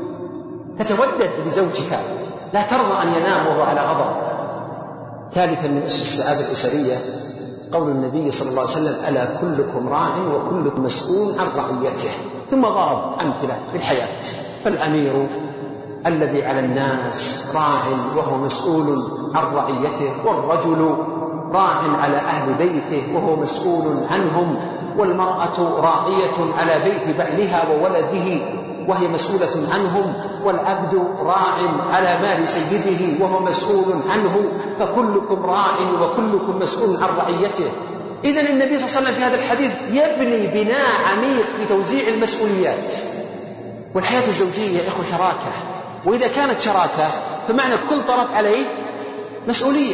C: تتودد لزوجها، لا ترضى أن ينام وهو على غضب. ثالثا من أسس السعادة الأسرية قول النبي صلى الله عليه وسلم: ألا كلكم راع وكلكم مسؤول عن رعيته. ثم ضرب أمثلة في الحياة: فالأمير الذي على الناس راع وهو مسؤول عن رعيته، والرجل راع على أهل بيته وهو مسؤول عنهم، والمرأة راعية على بيت بعلها وولده وهي مسؤولة عنهم، والعبد راع على مال سيده وهو مسؤول عنه، فكلكم راع وكلكم مسؤول عن رعيته. إذن النبي صلى الله عليه وسلم في هذا الحديث يبني بناء عميق في توزيع المسؤوليات. والحياة الزوجية يا إخوة شراكة، وإذا كانت شراكة فمعنى كل طرف عليه مسؤولية،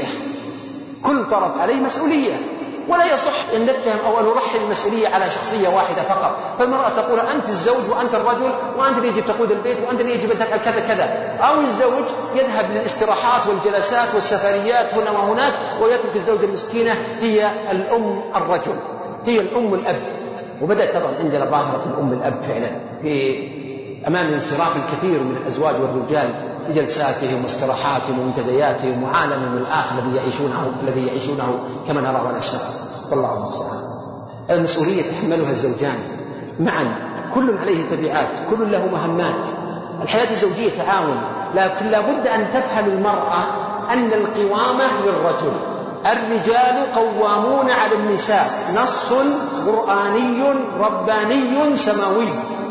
C: كل طرف عليه مسؤولية، ولا يصح أن نتهم أو أن نرحل المسؤولية على شخصية واحدة فقط. فالمرأة تقول: أنت الزوج وأنت الرجل، وأنت اللي يجب تقود البيت، وأنت اللي يجب أن تفعل كذا كذا. أو الزوج يذهب للاستراحات والجلسات والسفريات هنا وهناك، ويترك الزوجة المسكينة هي الأم الرجل، هي الأم الأب. وبدأت طبعا عندنا ظاهرة الأم الأب فعلا في أمام انصراف الكثير من الأزواج والرجال بجلساتهم واستراحاتهم ومنتدياتهم وعالمهم الآخر الذي يعيشونه الذي يعيشونه كما نرى ونسمع، والله المستعان. المسؤولية تحملها الزوجان معا، كل عليه تبعات، كل له مهمات. الحياة الزوجية تعاون، لكن لا بد أن تفهم المرأة أن القوامة للرجل. الرجال قوامون على النساء، نص قرآني رباني سماوي،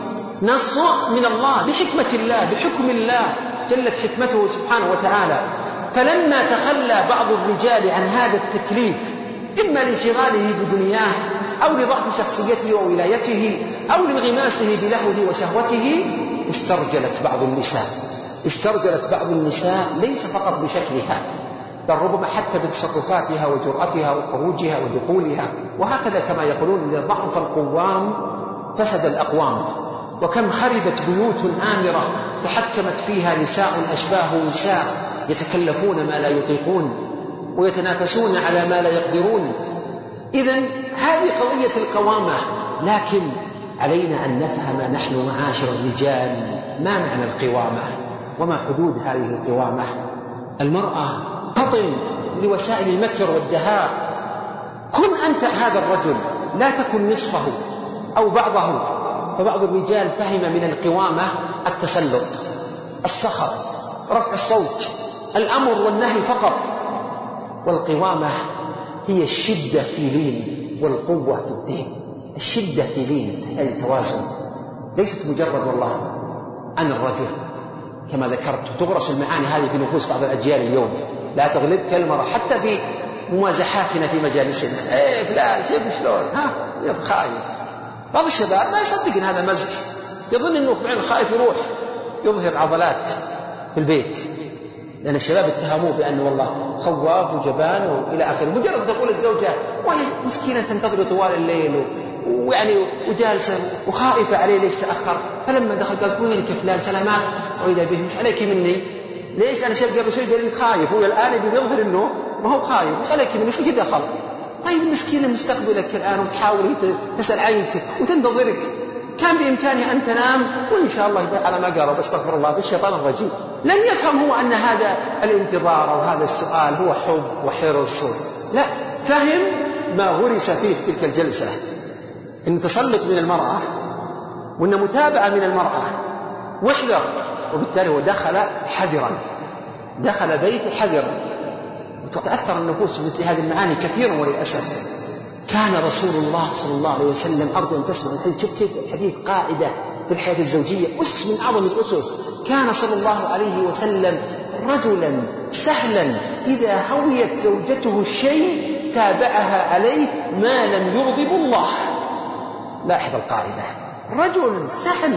C: نص من الله بحكمة الله، بحكم الله جلت حكمته سبحانه وتعالى. فلما تخلى بعض الرجال عن هذا التكليف، إما لانشغاله بدنياه أو لضعف شخصيته وولايته أو لانغماسه بلهوه وشهوته، استرجلت بعض النساء استرجلت بعض النساء ليس فقط بشكلها، بل ربما حتى بتصرفاتها وجرأتها وخروجها ودخولها. وهكذا كما يقولون: إذا ضعف القوام فسد الأقوام. وكم خربت بيوت آمرة تحكمت فيها نساء أشباه نساء يتكلفون ما لا يطيقون ويتنافسون على ما لا يقدرون. إذن هذه قضية القوامة، لكن علينا أن نفهم نحن معاشر الرجال ما معنى القوامة وما حدود هذه القوامة. المرأة تطن لوسائل المكر والدهاء. كن أنت هذا الرجل، لا تكن نصفه أو بعضه. فبعض الرجال فهم من القوامة التسلط، السخط، رفع الصوت، الأمر والنهي فقط. والقوامة هي الشدة في لين والقوة في الدين. الشدة في لين، هذه التوازن، ليست مجرد والله أن الرجل كما ذكرت تغرس المعاني هذه في نفوس بعض الأجيال اليوم، لا تغلبك المرأة حتى في ممازحاتنا في مجالسنا. ايه فلان شوف شلون، ها يا خايف. بعض الشباب ما يصدق ان هذا مزح، يظن انه فعلا خايف يروح يظهر عضلات في البيت، لان الشباب اتهموه بانه والله خواف وجبان والى اخره. مجرد تقول الزوجه وهي مسكينه تنتظر طوال الليل ويعني وجالسه وخائفه عليه ليش تاخر، فلما دخل قال وينك فلان سلامات، واذا به مش عليك مني، ليش انا شاب قبل شوي قال خايف، هو الان بيظهر انه ما هو خايف، مش عليك مني، شو كذا خلق. طيب المسكينة مستقبلك الآن وتحاول تسأل عنك وتنتظرك، كان بإمكانها أن تنام وإن شاء الله على ما قال واستغفر الله بالشيطان الرجيم. لن يفهم هو أن هذا الانتظار أو هذا السؤال هو حب وحرص، لا، فهم ما غرس فيه في تلك الجلسة، إن تسلط من المرأة وإن متابعة من المرأة، واحذر. وبالتالي هو دخل حذرا، دخل بيت حذرا. وتتأثر النفوس بمثل هذه المعاني كثيرا وللأسف. كان رسول الله صلى الله عليه وسلم، أرجو أن تسمع الحديث، شوف كيف الحديث قاعدة في الحياة الزوجية، أس من أعظم الأسس. كان صلى الله عليه وسلم رجلا سهلا إذا هويت زوجته الشيء تابعها عليه ما لم يغضب الله. لاحظ القاعدة، رجل سهل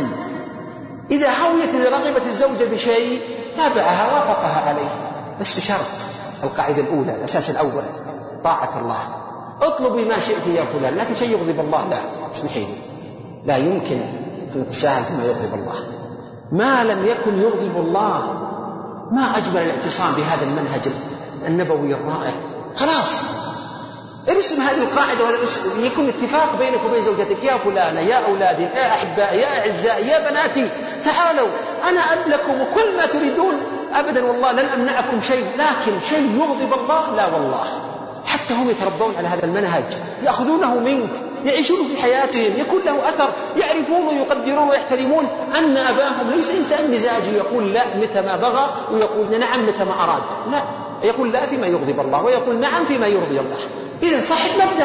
C: إذا هويت، إذا رغبت الزوجة بشيء تابعها وافقها عليه، بس بشرط. القاعدة الأولى، الأساس الأول، طاعة الله. اطلبي ما شئت يا فلان، لكن شيء يغضب الله لا، اسمحي لي، لا يمكن أن نتساهل فيما يغضب الله. ما لم يكن يغضب الله، ما أجمل الاعتصام بهذا المنهج النبوي الرائع. خلاص ارسم هذه القاعدة، وهذا يكون اتفاق بينك وبين زوجتك. يا فلانة، يا أولادي، يا أحبائي، يا أعزائي، يا بناتي، تعالوا أنا أب لكم وكل ما تريدون، أبدا والله لن أمنعكم شيء، لكن شيء يغضب الله لا والله. حتى هم يتربون على هذا المنهج، يأخذونه منك، يعيشون في حياتهم، يكون له أثر، يعرفون ويقدرون ويحترمون أن أباهم ليس إنسان مزاجي يقول لا متى ما بغى ويقول نعم متى ما أراد، لا، يقول لا فيما يغضب الله ويقول نعم فيما يرضي الله. إذن صاحب مبدأ،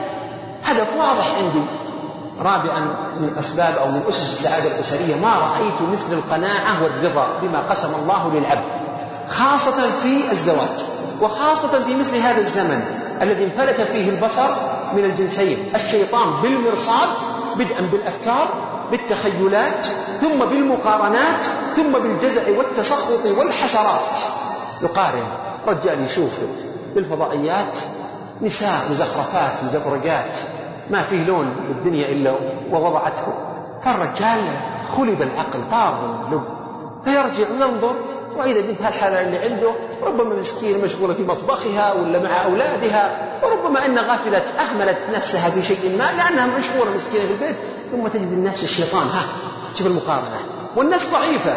C: هدف واضح عندي. رابعا من أسباب أو من أسس السعادة الأسرية، ما رأيت مثل القناعة والرضا بما قسم الله للعبد، خاصة في الزواج، وخاصة في مثل هذا الزمن الذي انفلت فيه البصر من الجنسين. الشيطان بالمرصاد، بدءا بالأفكار، بالتخيلات، ثم بالمقارنات، ثم بالجزع والتسخط والحسرات. يقارن، رجال يشوف بالفضائيات نساء مزخرفات مزبرقات ما فيه لون بالدنيا إلا ووضعته، فالرجال خلب العقل طار اللب، فيرجع وينظر، وإذا بنت هالحالة اللي عنده ربما مسكين مشغولة في مطبخها ولا مع أولادها، وربما أن غافلة أهملت نفسها في شيء ما لأنها مشغولة مسكينة في البيت، ثم تجد النفس الشيطان ها شوف المقارنة، والنفس ضعيفة،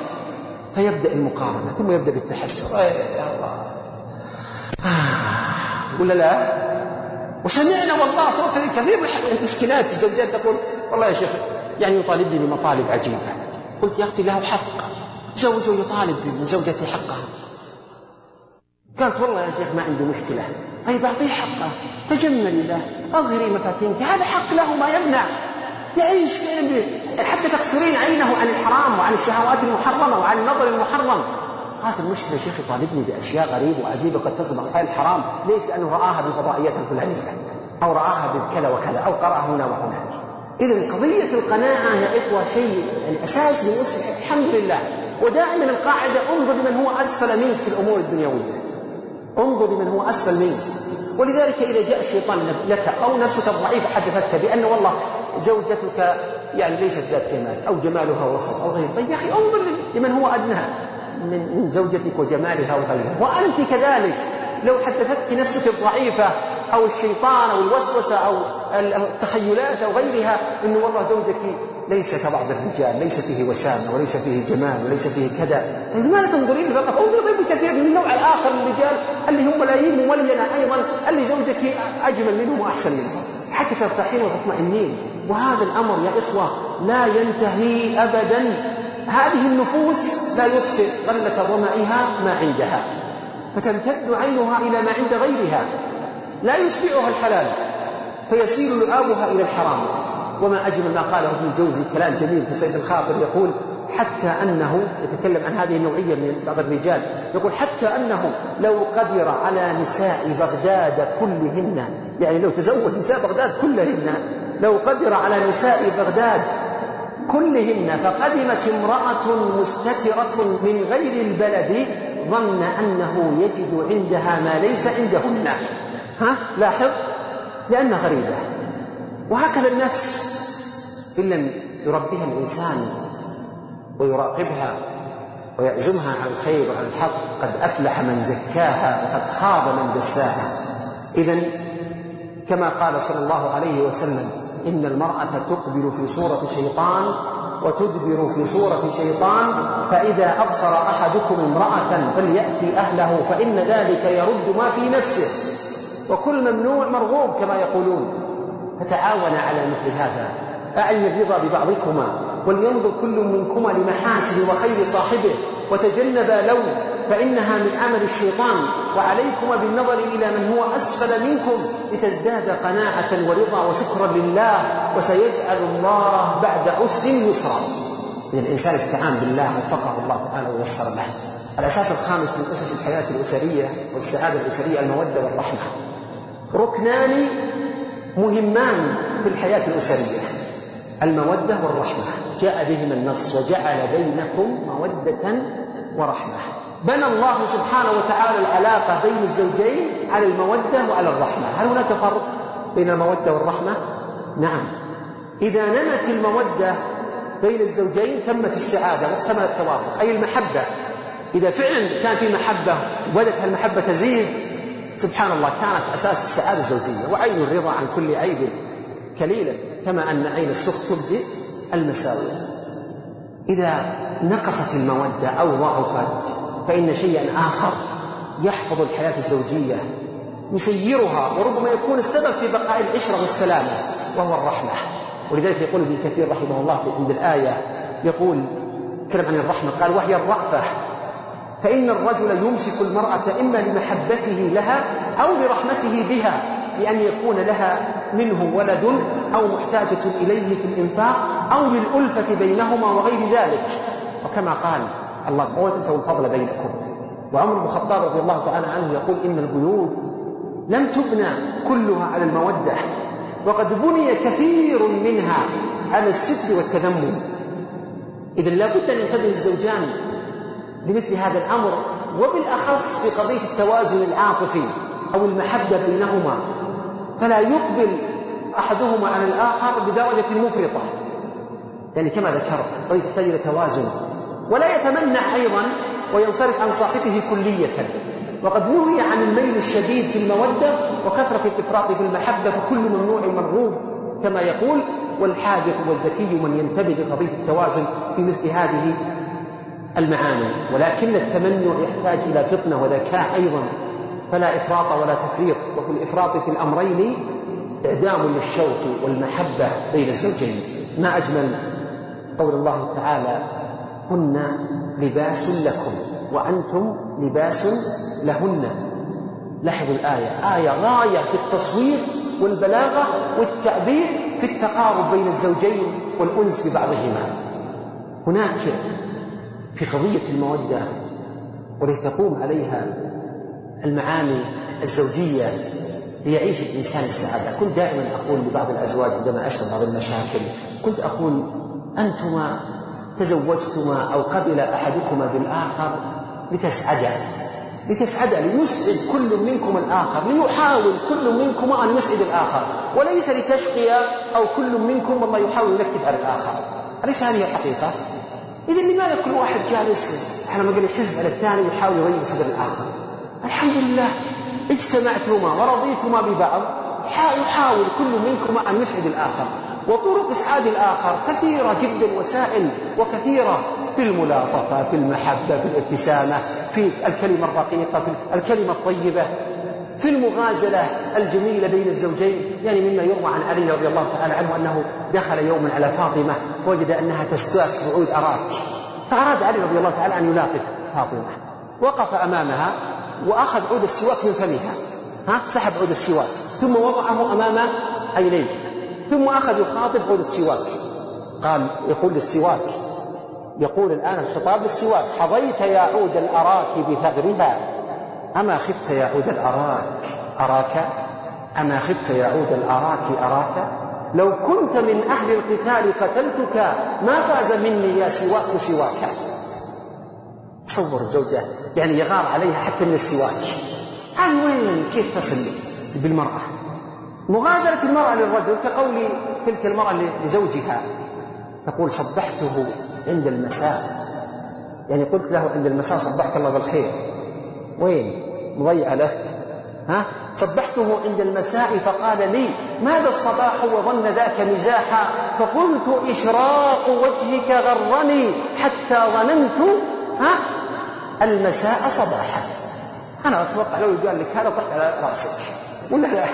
C: فيبدأ المقارنة ثم يبدأ بالتحسر. يا الله آه. ولا لا؟ وسمعنا والله صوت كثير مسكينات الزوجات تقول والله يا شيخ يعني يطالبني بمطالب عجيبة. قلت يا أختي له حق، زوجه يطالب من زوجته حقها. قالت والله يا شيخ ما عندي مشكلة. طيب أعطيه حقه، تجملي له، أظهري مفاتنك، هذا حق له ما يمنع يعيش حتى تقصرين عينه عن الحرام وعن الشهوات المحرمة وعن النظر المحرم. قالت المشكلة يا شيخ يطالبني بأشياء غريبة وعجيبة قد تصبح على الحرام. ليش؟ لأنه رآها بالفضائيات الفلانية أو رآها بكذا وكذا أو قرأ هنا وهنا. إذن قضية القناعة يا إخوة شيء يعني أساس من أسس الحمد لله. ودائما القاعدة انظر لمن هو أسفل منك في الأمور الدنيوية، انظر لمن هو أسفل منك. ولذلك إذا جاء الشيطان لك أو نفسك الضعيفة حدثتك بأن والله زوجتك يعني ليست ذات جمال أو جمالها وسط أو غيره، طيب يا أخي انظر لمن هو أدنى من زوجتك وجمالها وغيرها. وأنت كذلك لو حدثتك نفسك الضعيفة أو الشيطان أو الوسوسة أو التخيلات أو غيرها إنه والله زوجك ليس كبعض الرجال، ليس فيه وسامة وليس فيه جمال وليس فيه كذا، طيب لماذا تنظرين فقط؟ انظري بكثير من النوع الآخر من الرجال اللي هم ملايين مملينة أيضا، اللي زوجك أجمل منهم وأحسن منهم، حتى ترتاحين وتطمئنين. وهذا الأمر يا إخوة لا ينتهي أبدا. هذه النفوس لا يطفئ غلة ظمئها ما عندها، فتمتد عينها إلى ما عند غيرها، لا يشبعها الحلال فيسير لعابها إلى الحرام. وما أجمل ما قاله ابن الجوزي، كلام جميل في سيد الخاطر، يقول حتى أنه يتكلم عن هذه النوعية من بعض الرجال، يقول حتى أنه لو قدر على نساء بغداد كلهن، يعني لو تزوج نساء بغداد كلهن، لو قدر على نساء بغداد كلهن فقدمت امرأة مستترة من غير البلد ظن أنه يجد عندها ما ليس عندهن. ها لاحظ، لأنها غريبة. وهكذا النفس إن لم يربيها الإنسان ويراقبها ويعزمها على الخير وعلى الحق قد أفلح من زكاها وقد خاب من دساها. إذن كما قال صلى الله عليه وسلم إن المرأة تقبل في صورة شيطان وتدبر في صورة شيطان، فإذا أبصر أحدكم امرأة فليأتي أهله فإن ذلك يرد ما في نفسه، وكل ممنوع مرغوب كما يقولون. فتعاون على مثل هذا، أعلن الرضا ببعضكما ولينظر كل منكما لمحاسن وخير صاحبه وتجنب لوم، فإنها من عمل الشيطان وعليكما بالنظر إلى من هو أسفل منكم لتزداد قناعة ورضا وشكرا لله، وسيجعل الله بعد عسر يسرا. إذا الإنسان استعان بالله وفقه الله تعالى ويسر له. الأساس الخامس من أسس الحياة الأسرية والسعادة الأسرية المودة والرحمة، ركنان مهمان في الحياة الأسرية، المودة والرحمة، جاء بهما النص وجعل بينكم مودة ورحمة. بنى الله سبحانه وتعالى العلاقة بين الزوجين على المودة وعلى الرحمة. هل هناك فرق بين المودة والرحمة؟ نعم. إذا نمت المودة بين الزوجين تمت السعادة واكتمل التوافق، أي المحبة. إذا فعلا كان في محبة وبدت المحبة تزيد، سبحان الله، كانت أساس السعادة الزوجية. وعين الرضا عن كل عيب كليلة، كما أن عين السخط تبدئ المساوئ. إذا نقصت المودة أو ضعفت فإن شيئا آخر يحفظ الحياة الزوجية يسيرها وربما يكون السبب في بقاء العشرة والسلامة، وهو الرحمة. ولذلك يقول ابن كثير رحمه الله في عند الآية، يقول كلام عن الرحمة، قال: وهي الرأفة، فإن الرجل يمسك المرأة إما لمحبته لها أو لرحمته بها، لأن يكون لها منه ولد أو محتاجة إليه في الإنفاق أو للألفة بينهما وغير ذلك. وكما قال الله: ولا تنسوا الفضل بينكم. وعمر بن الخطاب رضي الله تعالى عنه يقول: إن البيوت لم تبنى كلها على المودة، وقد بني كثير منها على الستر والتذمم. إذن لا بد أن ينتبه الزوجان لمثل هذا الأمر، وبالأخص في قضية التوازن العاطفي أو المحبة بينهما، فلا يقبل أحدهما على الآخر بدرجة مفرطة، يعني كما ذكرت قضية تحتاج إلى توازن، ولا يتمنع أيضا وينصرف عن صاحبه كلية. وقد نهي عن الميل الشديد في المودة وكثرة الإفراط في المحبة، فكل ممنوع مرغوب كما يقول. والحاذق والذكي من ينتبه لقضية التوازن في مثل هذه المعاني. ولكن التمنع يحتاج إلى فطنة وذكاء أيضا، فلا إفراط ولا تفريط. وفي الإفراط في الأمرين إعدام للشوق والمحبة بين الزوجين. ما أجمل قول الله تعالى: هن لباس لكم وأنتم لباس لهن. لاحظوا الآية، آية غاية في التصوير والبلاغة والتعبير في التقارب بين الزوجين والأنس ببعضهما. هناك في قضية المودة والتي تقوم عليها المعاني الزوجية ليعيش الإنسان السعادة. كنت دائما أقول لبعض الأزواج عندما أشعر بعض المشاكل، كنت أقول: أنتما تزوجتما أو قبل أحدكما بالآخر لتسعدا، لتسعدا ليسعد كل منكم الآخر، ليحاول كل منكم أن يسعد الآخر، وليس لتشقي أو كل منكم والله يحاول ينكد على الآخر. أليس هذه الحقيقة؟ إذن لماذا كل واحد جالس على ما قال يحز على الثاني ويحاول يغير صدر الآخر؟ الحمد لله اجتمعتما ورضيتما ببعض، يحاول كل منكم أن يسعد الآخر. وطرق إسعاد الآخر كثيرة جدا، وسائل وكثيرة، في الملاطفة، في المحبة، في الابتسامة، في الكلمة الرقيقة، في الكلمة الطيبة، في المغازلة الجميلة بين الزوجين. يعني مما يروى عن علي رضي الله تعالى عنه أنه دخل يوما على فاطمة فوجد أنها تستاك بعود أراك، فأراد علي رضي الله تعالى أن يلاقف فاطمة، وقف أمامها وأخذ عود السواك من فمها، ها سحب عود السواك ثم وضعه أمام عينيه، ثم أخذ يخاطب عود السواك. قال يقول للسواك، يقول الآن الخطاب للسواك: حظيت يا عود الأراك بثغرها، أما خفت يا عود الأراك أراك، أما خفت يا عود الأراك أراك، لو كنت من أهل القتال قتلتك، ما فاز مني يا سواك سواك. تصور الزوجة يعني يغار عليها حتى من السواك. هل وين كيف تصل بالمرأة؟ مغازلة المرأة للرجل كقول تلك المرأة لزوجها، تقول: صبحته عند المساء، يعني قلت له عند المساء صبحك الله بالخير. وين مضيع الأخت؟ ها صبحته عند المساء فقال لي: ماذا الصباح وظن ذاك مزاحا، فقلت: إشراق وجهك غرني حتى ظننت ها المساء صباحا. أنا أتوقع لو قال لك هذا طحت على رأسك ولا لا؟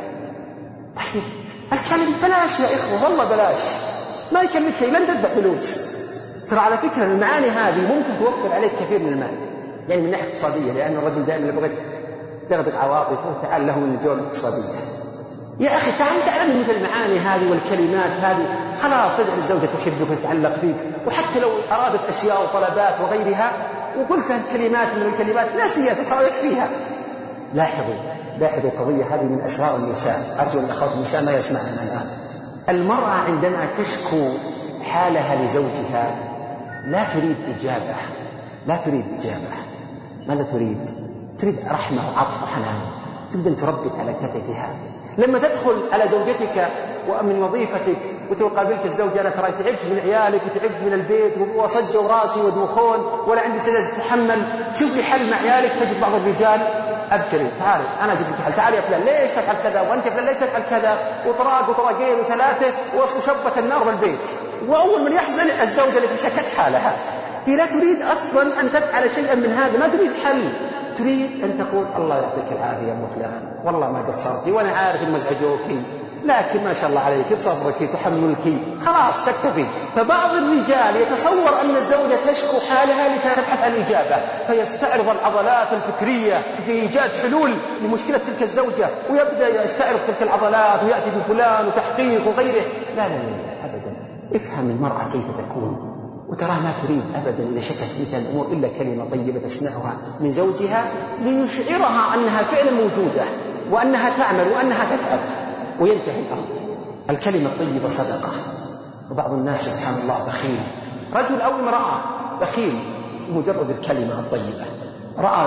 C: طيب الكلام بلاش يا إخوة، والله بلاش، ما يكلف شيء، لن تدفع فلوس. ترى على فكرة المعاني هذه ممكن توفر عليك كثير من المال، يعني من ناحية اقتصادية، لأن الرجل دائما يبغى تغدق عواطفه، تعال له من الجوانب الاقتصادية. يا أخي تعال تعلم مثل المعاني هذه والكلمات هذه، خلاص تجعل الزوجة تحبك وتتعلق فيك، وحتى لو أرادت أشياء وطلبات وغيرها وقلت لها كلمات من الكلمات ناسية تقرأ فيها. لاحظوا لاحظوا القضية هذه من أسرار النساء، أرجو أن أخوات النساء ما يسمعنا الآن. المرأة عندما تشكو حالها لزوجها لا تريد إجابة، لا تريد إجابة. ماذا تريد؟ تريد رحمة وعطف وحنان، تبدأ أن تربط على كتفها. لما تدخل على زوجتك ومن وظيفتك وتقابلك الزوجة، أنا ترى تعبت من عيالك وتعبت من البيت وصج وراسي ودوخون ولا عندي سنة تتحمل، شوف لي حل مع عيالك. تجد بعض الرجال أبشري تعالي أنا أجيب لك حل، تعالي يا فلان ليش تفعل كذا، وأنت يا فلان ليش تفعل كذا، وطراق وطراقين وثلاثة وشبة النار بالبيت. وأول من يحزن الزوجة التي شكت حالها، هي لا تريد أصلا أن تفعل شيئا من هذا، ما تريد حل، تريد أن تقول الله يعطيك العافية يا أم فلان، والله ما قصرتي وأنا عارف إن مزعجوكي، لكن ما شاء الله عليك بصبرك تحملك، خلاص تكتفي. فبعض الرجال يتصور أن الزوجة تشكو حالها لتبحث عن إجابة، فيستعرض العضلات الفكرية في إيجاد حلول لمشكلة تلك الزوجة، ويبدأ يستعرض تلك العضلات ويأتي بفلان وتحقيق وغيره. لا لا لا أبدا، افهم المرأة كيف تكون، وترى ما تريد أبدا إذا شكت مثل الأمور إلا كلمة طيبة تسمعها من زوجها ليشعرها أنها فعلا موجودة وأنها تعمل وأنها تتعب، وينتهي الأمر. الكلمة الطيبة صدقة. وبعض الناس سبحان الله بخيل، رجل أو امرأة بخيل مجرد الكلمة الطيبة. رأى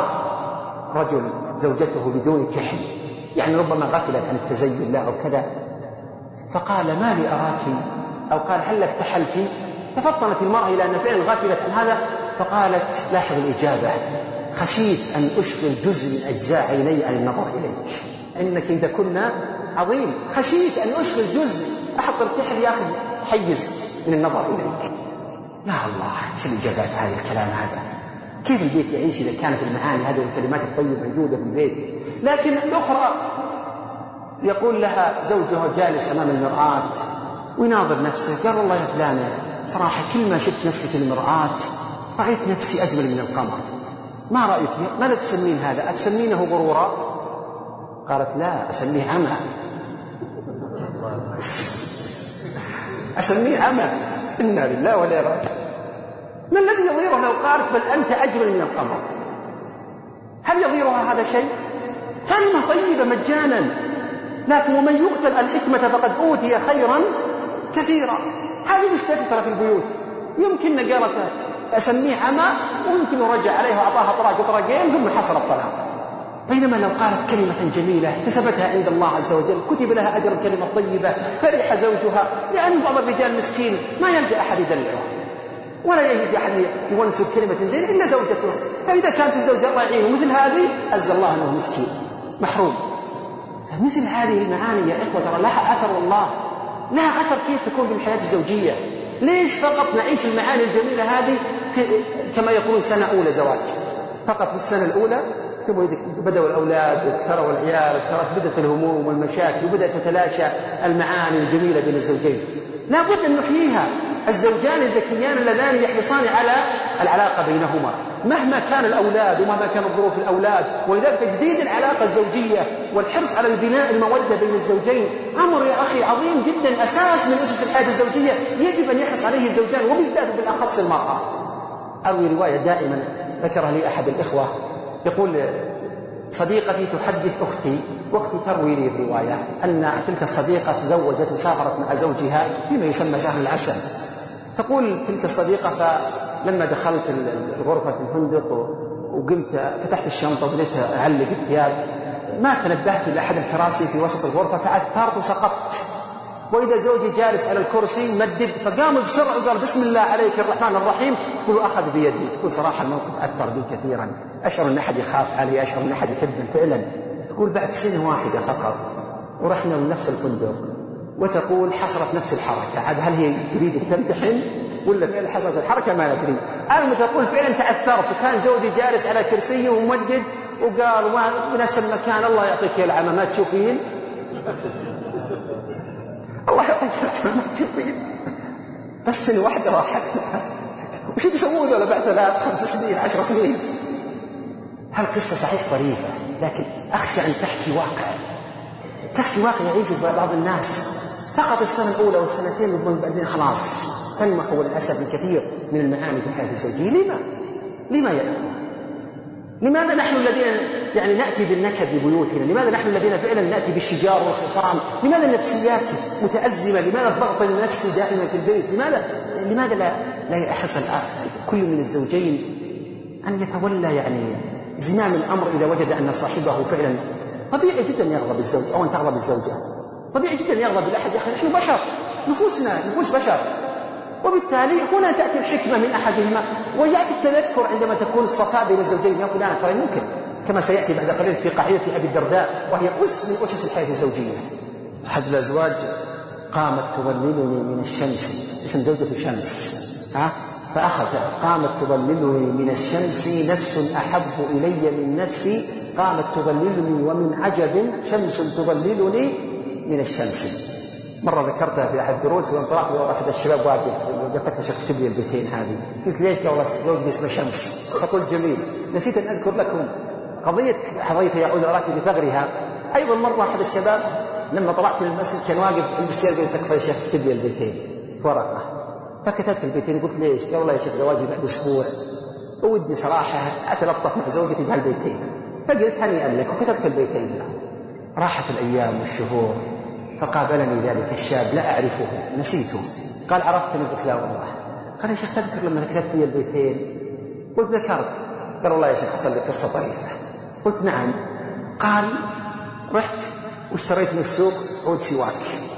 C: رجل زوجته بدون كحل، يعني ربما غفلت عن التزين له أو كذا، فقال ما لي أراك، أو قال هل لك تحلتي؟ تفطنت المرأة إلى أن فعلا غفلت عن هذا، فقالت لاحظ الإجابة: خشيت أن أشغل جزء من أجزاء عيني عن النظر إليك، إنك إذا كنا عظيم، خشيت أن أشغل جزء، أحط الكحل ياخذ حيز من النظر إليك. يا الله شو الإجابات هذه الكلام هذا، كيف البيت يعيش إذا كانت المعاني هذه والكلمات الطيبة موجودة في البيت؟ لكن الأخرى يقول لها زوجها جالس أمام المرآة ويناظر نفسه، قال والله يا فلانة صراحة كل ما شفت نفسي في المرآة رأيت نفسي أجمل من القمر، ما رأيك؟ ماذا تسمين هذا؟ أتسمينه غرورا؟ قالت لا، أسميه عمى. أسميه عمى. إنا لله ولا راجع. ما الذي يضيره لو قالت بل أنت أجمل من القمر؟ هل يضيرها هذا شيء؟ كلمة طيبة مجانا. لكن ومن يؤتى الحكمة فقد أوتي خيرا كثيرا. هذه مشكلة ترى في البيوت، يمكن قالت أسميه عمى ويمكن رجع عليه وأعطاها طراق طراقين ثم حصل الطلاق. بينما لو قالت كلمة جميلة كسبتها عند الله عز وجل، كتب لها أجر الكلمة الطيبة، فرح زوجها، لأن بعض الرجال مسكين ما يلجأ أحد يدلعه ولا يجد أحد يونس بكلمة زينة إلا زوجته. فإذا كانت الزوجة الله يعينه مثل هذه عز الله أنه مسكين محروم. فمثل هذه المعاني يا إخوة ترى لها أثر، والله لها أثر كيف تكون في الحياة الزوجية. ليش فقط نعيش المعاني الجميلة هذه في كما يقولون سنة أولى زواج، فقط في السنة الأولى ثم بدأوا الأولاد وكثروا العيال وكثرت بدأت الهموم والمشاكل وبدأت تتلاشى المعاني الجميلة بين الزوجين. لا بد أن نحييها. الزوجان الذكيان اللذان يحرصان على العلاقة بينهما مهما كان الأولاد ومهما كانت ظروف الأولاد. ولذلك تجديد العلاقة الزوجية والحرص على البناء المودة بين الزوجين أمر يا أخي عظيم جدا، أساس من أسس الحياة الزوجية يجب أن يحرص عليه الزوجان، وبالذات بالأخص المرأة. أروي رواية دائما ذكرها لي أحد الإخوة، يقول صديقتي تحدث أختي وأختي تروي لي الرواية أن تلك الصديقة تزوجت وسافرت مع زوجها فيما يسمى شهر العسل. تقول تلك الصديقة فلما دخلت الغرفة في الفندق وقمت فتحت الشنطة وبدأت أعلق الثياب ما تنبهت إلى أحد الكراسي في وسط الغرفة فعثرت وسقطت، وإذا زوجي جالس على الكرسي مدد فقام بسرعة وقال بسم الله عليك الرحمن الرحيم، تقول أخذ بيدي. تقول صراحة الموقف أثر بي كثيرا، أشعر أن أحد يخاف علي، أشعر أن أحد يحبني فعلا. تقول بعد سنة واحدة فقط ورحنا لنفس الفندق، وتقول حصلت نفس الحركة. عاد هل هي تريد أن تمتحن ولا فعلا حصلت الحركة ما ندري. أنا تقول فعلا تأثرت، وكان زوجي جالس على كرسيه وممدد وقال بنفس المكان الله يعطيك يا العمى ما تشوفين الله يعطيك العمى ما تشوفين. بس سنة واحدة راحت، وش بيسوون ولا بعد ثلاث خمس سنين عشر سنين؟ هالقصة صحيح طريفة، لكن أخشى أن تحكي واقع تحكي واقع يعيشه بعض الناس. فقط السنة الأولى والسنتين يقولون بعدين خلاص تنمحوا للأسف الكثير من المعاني في الحياة الزوجية. لما؟ لما يا إخوان؟ لماذا نحن الذين يعني نأتي بالنكد لبيوتنا؟ لماذا نحن الذين فعلا نأتي بالشجار والخصام؟ لماذا النفسيات متأزمة؟ لماذا الضغط النفسي دائما في البيت؟ لماذا لماذا لا لا يحرص كل من الزوجين أن يتولى يعني زمام الأمر إذا وجد أن صاحبه فعلا طبيعي جدا يغضب الزوج أو أن تغضب الزوجة، طبيعي جدا يغضب الأحد. يا أخي نحن بشر، نفوسنا نفوس بشر، وبالتالي هنا تأتي الحكمة من أحدهما ويأتي التذكر عندما تكون الصفاء بين الزوجين. يا فلان ترى ممكن كما سيأتي بعد قليل في قاعدة أبي الدرداء، وهي أس من أسس الحياة الزوجية. أحد الأزواج قامت تظللني من الشمس، اسم زوجته شمس، ها؟ فأخذ قامت تظللني من الشمس نفس أحب إلي من نفسي، قامت تظللني ومن عجب شمس تظللني من الشمس. مرة ذكرتها في أحد الدروس وأن طلعت وأحد الشباب واقف قلت لك مش اكتب لي البيتين هذه، قلت ليش؟ قال والله زوجي اسمه شمس. فقلت جميل، نسيت أن أذكر لكم قضية حظيتها يعود أراك بثغرها. أيضا مرة أحد الشباب لما طلعت من المسجد كان واقف عند السيارة قلت لك يا شيخ اكتب لي البيتين ورقة، فكتبت البيتين. قلت ليش؟ قال والله يا شيخ زواجي بعد أسبوع ودي صراحة أتلطف مع زوجتي بهالبيتين، فقلت هنيئا لك وكتبت البيتين. راحت الأيام والشهور فقابلني ذلك الشاب لا أعرفه نسيته، قال عرفتني؟ قلت لا والله. قال يا شيخ تذكر لما كتبت لي البيتين؟ قلت ذكرت. قال والله يا شيخ حصل لك قصة طريفة. قلت نعم. قال رحت واشتريت من السوق عود سواك،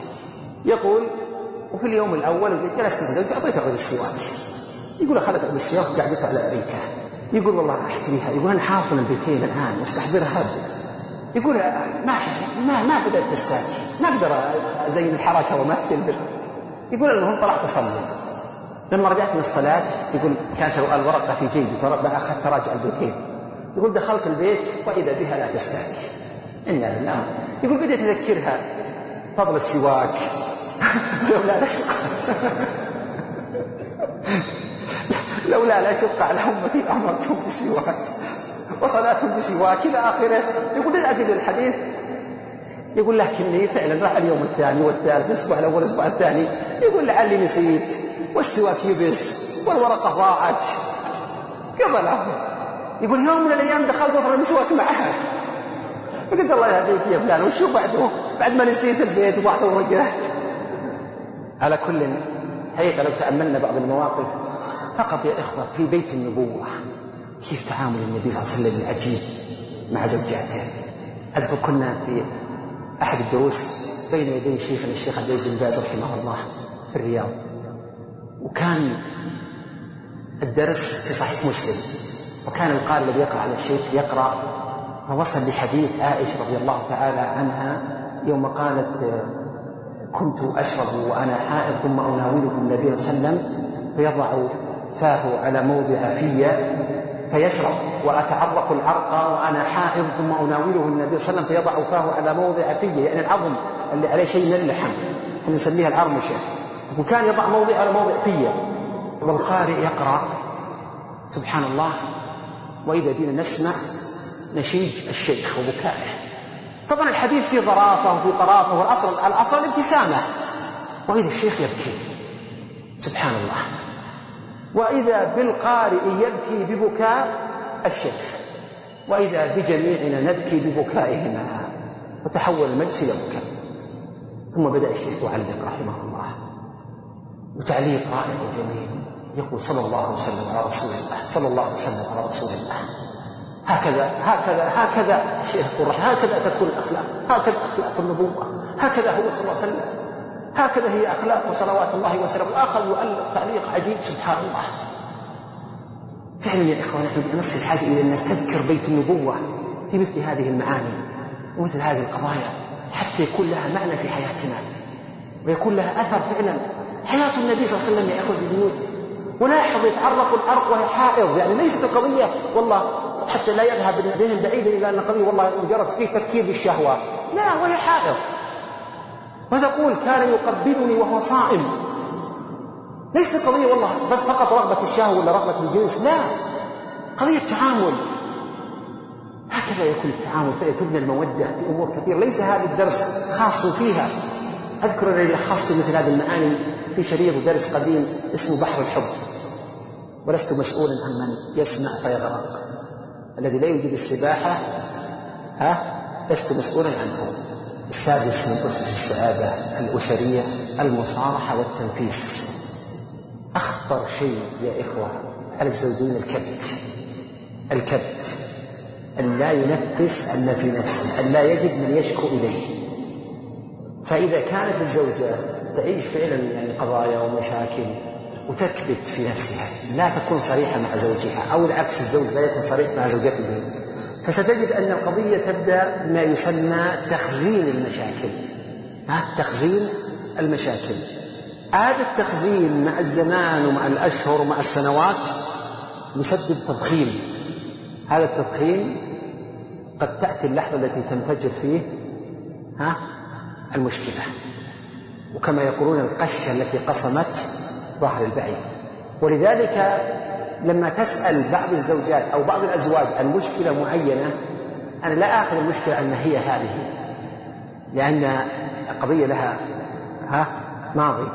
C: يقول وفي اليوم الأول جلست في زوجتي أعطيته عود السواك، يقول أخذت عود السواك وقعدتها على أريكة، يقول والله أحتريها، يقول أنا حافظ البيتين الآن واستحضرها، يقول ما ما ما بدأت تستاك، ما أقدر أزين الحركة وأمثل. يقول المهم طلعت أصلي، لما رجعت من الصلاة يقول كانت الورقة في جيبي فأخذت راجع البيتين، يقول دخلت البيت وإذا بها لا تستاك. إنا لله. يقول بدأت أذكرها فضل السواك لولا لا شق لولا لا شق على أمتي أمرتهم بالسواك وصلاتهم بسواك إلى آخره. يقول بدأت بالحديث، يقول لكني فعلا راح اليوم الثاني والثالث الأسبوع الأول الأسبوع الثاني، يقول لعلي نسيت والسواك يبس والورقة ضاعت قبل له. يقول يوم من الأيام دخلت وطلع المسواك معها، فقلت الله يهديك يا فلان وشو بعده بعد ما نسيت البيت وبعد ورجعت. على كل حقيقة لو تأملنا بعض المواقف فقط يا إخوة في بيت النبوة كيف تعامل النبي صلى الله عليه وسلم العجيب مع زوجاته. أذكر كنا في أحد الدروس بين يدي شيخنا الشيخ عبد العزيز بن باز رحمه الله في الرياض، وكان الدرس في صحيح مسلم، وكان القارئ الذي يقرأ على الشيخ يقرأ، فوصل لحديث عائشة رضي الله تعالى عنها يوم قالت كنت أشرب وأنا حائض ثم أناوله النبي صلى الله عليه وسلم فيضع فاه على موضع فيه فيشرب، وأتعرق العرق وأنا حائض ثم أناوله النبي صلى الله عليه وسلم فيضع فاه على موضع فيه، يعني العظم اللي عليه شيء من اللحم احنا نسميها العرمشة، وكان يضع موضع على موضع فيه. والقارئ يقرأ سبحان الله وإذا بنا نسمع نشيج الشيخ وبكائه. طبعا الحديث فيه ظرافة وفيه طرافة، والأصل الأصل الابتسامة، وإذا الشيخ يبكي سبحان الله، وإذا بالقارئ يبكي ببكاء الشيخ، وإذا بجميعنا نبكي ببكائهما، وتحول المجلس إلى بكاء. ثم بدأ الشيخ يعلق رحمه الله، وتعليق رائع وجميل، يقول صلى الله وسلم على رسول الله، صلى الله وسلم على رسول الله. هكذا هكذا هكذا الشيخ يقول هكذا تكون الأخلاق، هكذا أخلاق النبوة، هكذا هو صلى الله عليه وسلم، هكذا هي أخلاق وصلوات الله وسلامه. الآخر يؤلف تعليق عجيب سبحان الله. فعلا يا إخوان نحن بنص الحاجة إلى أن نستذكر بيت النبوة في مثل هذه المعاني ومثل هذه القضايا، حتى يكون لها معنى في حياتنا ويكون لها أثر فعلا. حياة النبي صلى الله عليه وسلم يا إخوة البيوت، ولاحظ يتعرق العرق وهي حائض، يعني ليست القضية والله حتى لا يذهب الذهن بعيدا إلى أن القضية والله مجرد فيه تفكير بالشهوة، لا، وهي حائض. وتقول كان يقبلني وهو صائم، ليس القضية والله بس فقط رغبة الشهوة ولا رغبة الجنس، لا، قضية تعامل. هكذا يكون التعامل، فتبنى المودة في أمور كثيرة. ليس هذا الدرس خاص فيها. أذكر أنني لخصت مثل هذه المعاني في شريط ودرس قديم اسمه بحر الحب، ولست مسؤولا عن من يسمع فيغرق. الذي لا يجيد السباحة ها لست مسؤولا عنه. السادس من أسس السعادة الأسرية المصارحة والتنفيس. أخطر شيء يا إخوة على الزوجين الكبت الكبت أن لا ينفس عن في نفسه، أن لا يجد من يشكو إليه. فإذا كانت الزوجة تعيش فعلا يعني قضايا ومشاكل وتكبت في نفسها، لا تكون صريحة مع زوجها، أو العكس الزوج لا يكون صريح مع زوجته، فستجد أن القضية تبدأ بما يسمى تخزين المشاكل. ها؟ تخزين المشاكل. هذا التخزين مع الزمان ومع الأشهر ومع السنوات يسبب تضخيم. هذا التضخيم قد تأتي اللحظة التي تنفجر فيه ها المشكلة، وكما يقولون القشة التي قصمت ظهر البعير. ولذلك لما تسأل بعض الزوجات أو بعض الأزواج عن مشكلة معينة، أنا لا آخذ المشكلة أن هي هذه، لأن القضية لها ها ماضي.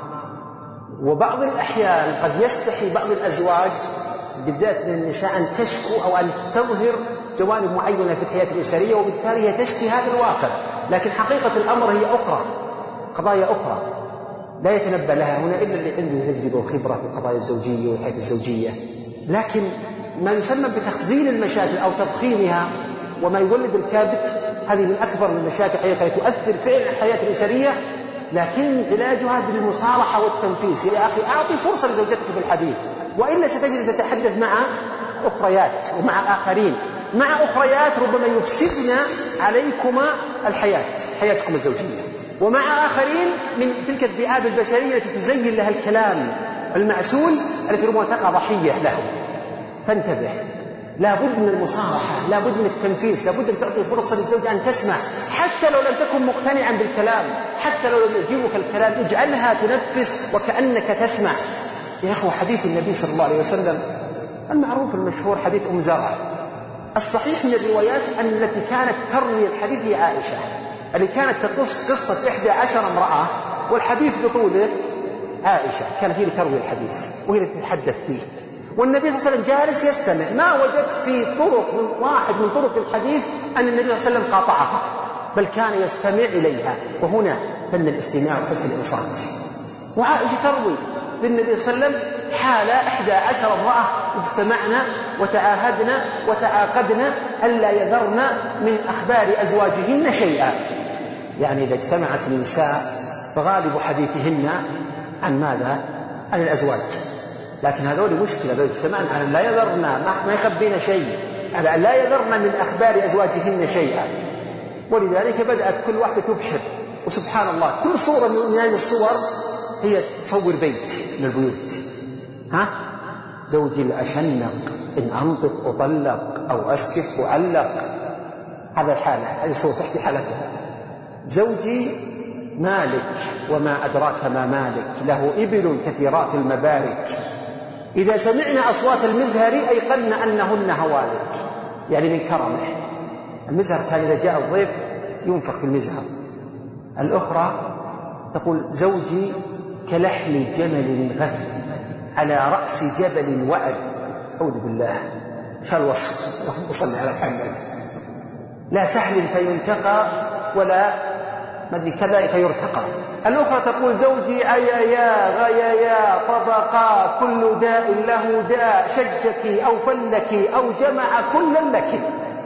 C: وبعض الأحيان قد يستحي بعض الأزواج بالذات من النساء أن تشكو أو أن تظهر جوانب معينة في الحياة الأسرية، وبالتالي هي تشكي هذا الواقع، لكن حقيقة الأمر هي أخرى، قضايا أخرى لا يتنبأ لها هنا إلا اللي عنده تجربة وخبرة في القضايا الزوجية والحياة الزوجية. لكن ما يسمى بتخزين المشاكل أو تضخيمها وما يولد الكابت، هذه من أكبر المشاكل حقيقة تؤثر فعلا الحياة الأسرية، لكن علاجها بالمصارحة والتنفيس. يا أخي أعطي فرصة لزوجتك بالحديث، وإلا ستجد تتحدث مع أخريات ومع آخرين، مع أخريات ربما يفسدن عليكما الحياة حياتكم الزوجية، ومع آخرين من تلك الذئاب البشرية التي تزين لها الكلام المعسول التي ربما تقع ضحية له. فانتبه، لا بد من المصارحة، لا بد من التنفيس، لا بد أن تعطي فرصة للزوجة أن تسمع، حتى لو لم تكن مقتنعا بالكلام، حتى لو لم يعجبك الكلام اجعلها تنفس وكأنك تسمع. يا إخوة حديث النبي صلى الله عليه وسلم المعروف المشهور حديث أم زرع، الصحيح من الروايات أن التي كانت تروي الحديث هي عائشة، اللي كانت تقص قصة إحدى عشر امرأة، والحديث بطوله عائشة كان هي تروي الحديث وهي تتحدث فيه، والنبي صلى الله عليه وسلم جالس يستمع. ما وجدت في طرق من واحد من طرق الحديث أن النبي صلى الله عليه وسلم قاطعها، بل كان يستمع إليها. وهنا فن الاستماع وحسن الإنصات. وعائشة تروي للنبي صلى الله عليه وسلم حال إحدى عشر امرأة اجتمعنا وتعاهدنا وتعاقدنا ألا يذرن من أخبار أزواجهن شيئا. يعني إذا اجتمعت النساء فغالب حديثهن عن ماذا؟ عن الأزواج، لكن هذول مشكلة، لو اجتمعن على لا يذرن ما يخبين شيء، على لا يذرن من أخبار أزواجهن شيئا. ولذلك بدأت كل واحدة تبحر، وسبحان الله كل صورة من هذه الصور هي تصور بيت من البيوت. ها زوجي أشنق إن أنطق أطلق أو أسكت أعلق، هذا الحالة، هذه صورة تحكي حالتها. زوجي مالك وما أدراك ما مالك، له إبل كثيرات المبارك، إذا سمعنا أصوات المزهر أيقن أنهن هوالك، يعني من كرمه. المزهر كان إذا جاء الضيف ينفخ في المزهر. الأخرى تقول زوجي كلحم جمل غث على رأس جبل وعد. أعوذ بالله، شو الوصف؟ اللهم صل على محمد. لا سهل فينتقى ولا مدري كذا فيرتقى. الأخرى تقول زوجي عيايا غيايا طبقا كل داء له داء، شجك أو فلك أو جمع كلا لك.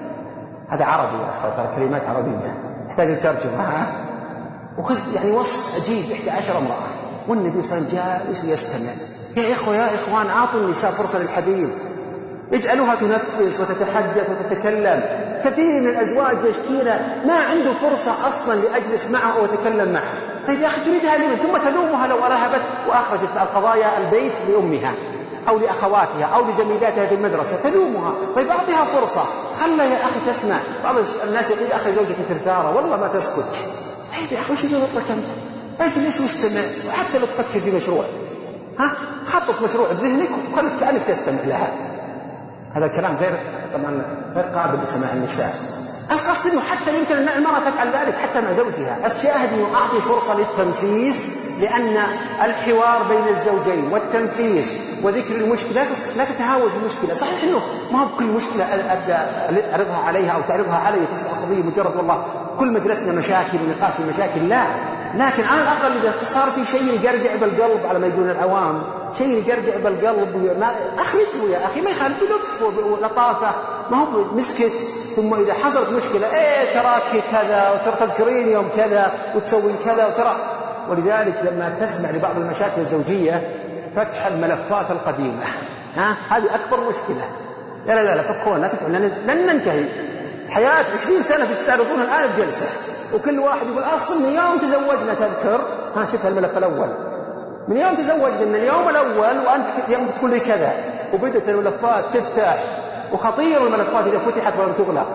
C: هذا عربي يا أخوة، ترى كلمات عربية يحتاج الترجمة. وخذ يعني وصف عجيب، إحدى عشر امرأة والنبي صلى الله عليه وسلم جالس يستمع. يا إخوة يا إخوان أعطوا النساء فرصة للحديث، اجعلوها تنفس وتتحدث وتتكلم. كثير من الأزواج يشكينا ما عنده فرصة أصلا لأجلس معه وأتكلم معه. طيب يا أخي تريدها لمن؟ ثم تلومها لو أرهبت وأخرجت القضايا البيت لأمها أو لأخواتها أو لزميلاتها في المدرسة، تلومها. طيب أعطيها فرصة، خلها يا أخي تسمع. بعض الناس يقول أخي زوجتي ثرثارة والله ما تسكت. طيب يا أخي وش اللي نطلق أنت؟ اجلس واستمع، وحتى لو تفكر في مشروع، ها خطط مشروع بذهنك وخلك كأنك تستمع لها. هذا الكلام غير طبعا غير قابل لسماع النساء. القصد أنه حتى يمكن أن المرأة تفعل ذلك حتى مع زوجها. الشاهد أنه أعطي فرصة للتنفيس، لأن الحوار بين الزوجين والتنفيس وذكر المشكلة لا تتهاوش المشكلة. صحيح أنه ما هو كل مشكلة أعرضها عليها أو تعرضها علي تصبح قضية مجرد والله كل مجلسنا مشاكل ونقاش في مشاكل، لا، لكن على الأقل إذا صار في شيء يقرقع بالقلب على ما يقولون العوام، شيء يقرقع بالقلب أخرجه يا أخي، ما يخالف بلطف ولطافة، ما هو مسكت. ثم إذا حصلت مشكلة إيه تراك كذا وترى تذكرين يوم كذا وتسوين كذا وترى. ولذلك لما تسمع لبعض المشاكل الزوجية فتح الملفات القديمة، ها هذه أكبر مشكلة. لا لا لا فكونا، لا تفعل، لن ننتهي حياة عشرين سنة تستعرضون الآن بجلسة، وكل واحد يقول أصل من يوم تزوجنا تذكر، ها شوف الملف الأول من يوم تزوجنا، من اليوم الأول وأنت يوم تقول لي كذا، وبدأت الملفات تفتح، وخطير الملفات إذا فتحت ولم تغلق.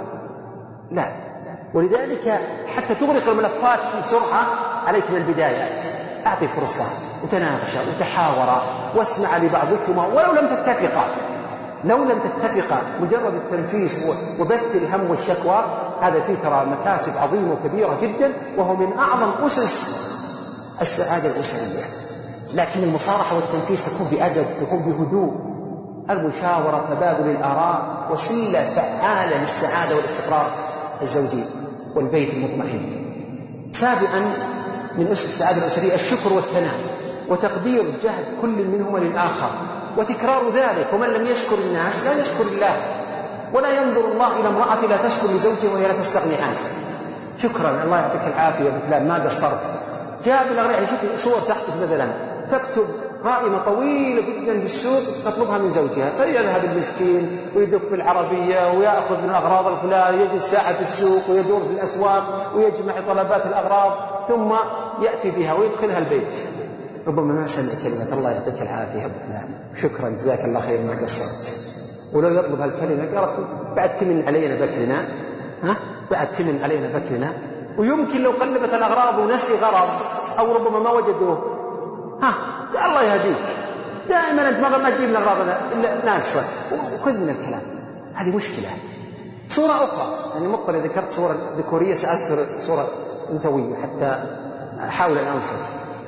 C: لا، ولذلك حتى تغلق الملفات بسرعة عليك من البدايات، أعطي فرصة وتناقشا وتحاورا واسمع لبعضكما ولو لم تتفقا، لو لم تتفقا مجرد التنفيس وبث الهم والشكوى هذا فيه ترى مكاسب عظيمة وكبيرة جدا، وهو من أعظم أسس السعادة الأسرية. لكن المصارحة والتنفيس تكون بأدب، تكون بهدوء. المشاورة تبادل الآراء وسيلة فعالة للسعادة والاستقرار الزوجي والبيت المطمئن. سابعا من أسس السعادة الأسرية الشكر والثناء وتقدير جهد كل منهما للآخر وتكرار ذلك، ومن لم يشكر الناس لا يشكر الله، ولا ينظر الله إلى امرأة لا تشكر لزوجها وهي لا تستغني عنه. شكرا الله يعطيك العافية بفلان ما قصرت. جاء بالأغنية يعني شوف صور تحدث مثلا تكتب قائمة طويلة جدا بالسوق تطلبها من زوجها، فيذهب المسكين ويدف في العربية ويأخذ من أغراض الفلان، يجي الساعة في السوق ويدور في الأسواق ويجمع طلبات الأغراض ثم يأتي بها ويدخلها البيت. ربما ما سمع كلمة الله يعطيك العافية يا فلان، شكرا جزاك الله خير ما قصرت، ولو يطلب هالكلمة يا رب بعد تمن علينا بكرنا، ها بعد تمن علينا بكرنا. ويمكن لو قلبت الأغراض ونسي غرض أو ربما ما وجدوه، ها الله يهديك دائما أنت ما تجيب الأغراض إلا ناقصة وخذ من الكلام. هذه مشكلة. صورة أخرى يعني مقبل ذكرت صورة ذكورية سأذكر صورة أنثوية حتى أحاول أن أوصل.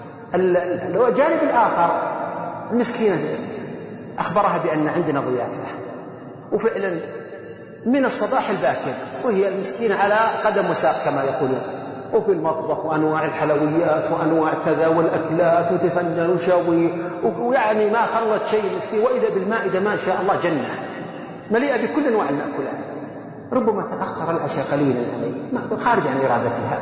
C: الجانب الآخر المسكينة أخبرها بأن عندنا ضيافة، وفعلا من الصباح الباكر وهي المسكينة على قدم وساق كما يقولون، وفي المطبخ وأنواع الحلويات وأنواع كذا والأكلات وتفنن وشوي، ويعني ما خلت شيء مسكين، وإذا بالمائدة ما شاء الله جنة مليئة بكل أنواع المأكولات. ربما تأخر العشاء قليلا عليه خارج عن إرادتها،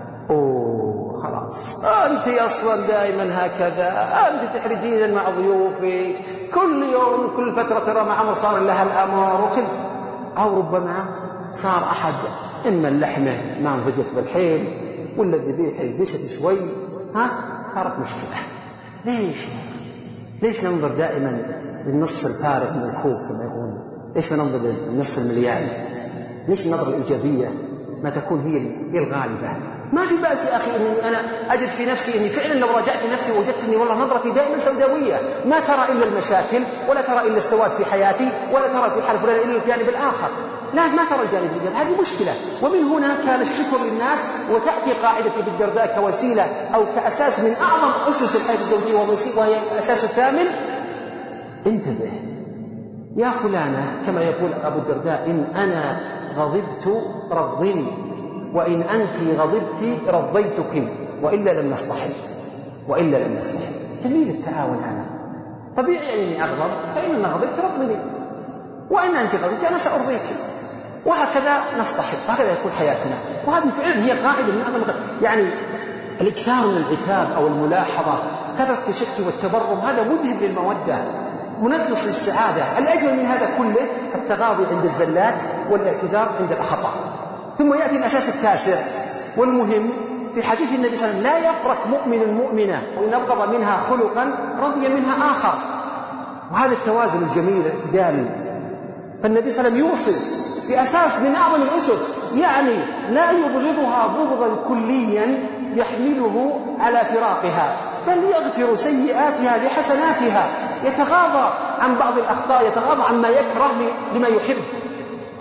C: أوه خلاص أنت أصلا دائما هكذا، أنت تحرجين مع ضيوفي كل يوم كل فترة ترى مع مصار لها الأمر وخذ. أو ربما صار أحد إما اللحمة ما انفجت بالحيل ولا الذبيحة يبست شوي، ها صارت مشكلة. ليش ليش ننظر دائما للنص الفارغ من الخوف كما يقول؟ ليش ننظر للنص المليان؟ ليش النظرة الإيجابية ما تكون هي هي الغالبة؟ ما في بأس يا أخي أني أنا أجد في نفسي أني فعلا لو راجعت نفسي وجدت أني والله نظرتي دائما سوداوية، ما ترى إلا المشاكل ولا ترى إلا السواد في حياتي ولا ترى في حال فلان إلا الجانب الآخر، لا ما ترى الجانب الإيجابي. هذه مشكلة. ومن هنا كان الشكر للناس وتأتي قاعدة ابن الدرداء كوسيلة أو كأساس من أعظم أسس الحياة الزوجية وهي الأساس الثامن. انتبه يا فلانة كما يقول أبو الدرداء، إن أنا غضبت رضني وإن أنت غضبت رضيتك وإلا لم نصطحب وإلا لم نصطحب. جميل التعاون هذا طبيعي أني أغضب، فإن أنا غضبت رضني وإن أنت غضبت أنا سأرضيك، وهكذا نصطحب، وهكذا يكون حياتنا. وهذه فعلا هي قاعدة من أعظم يعني الإكثار من العتاب أو الملاحظة، كثرة التشكي والتبرم هذا مذهب للمودة منفس للسعادة. الأجمل من هذا كله التغاضي عند الزلات والاعتذار عند الخطأ. ثم يأتي الأساس التاسع والمهم في حديث النبي صلى الله عليه وسلم: لا يفرق مؤمن مؤمنة وإن أبغض منها خلقا رضي منها آخر. وهذا التوازن الجميل الاعتدال. فالنبي صلى الله عليه وسلم يوصي بأساس من أعظم الأسس، يعني لا يبغضها بغضا كليا يحمله على فراقها، بل يغفر سيئاتها لحسناتها، يتغاضى عن بعض الأخطاء، يتغاضى عما يكره لما يحب.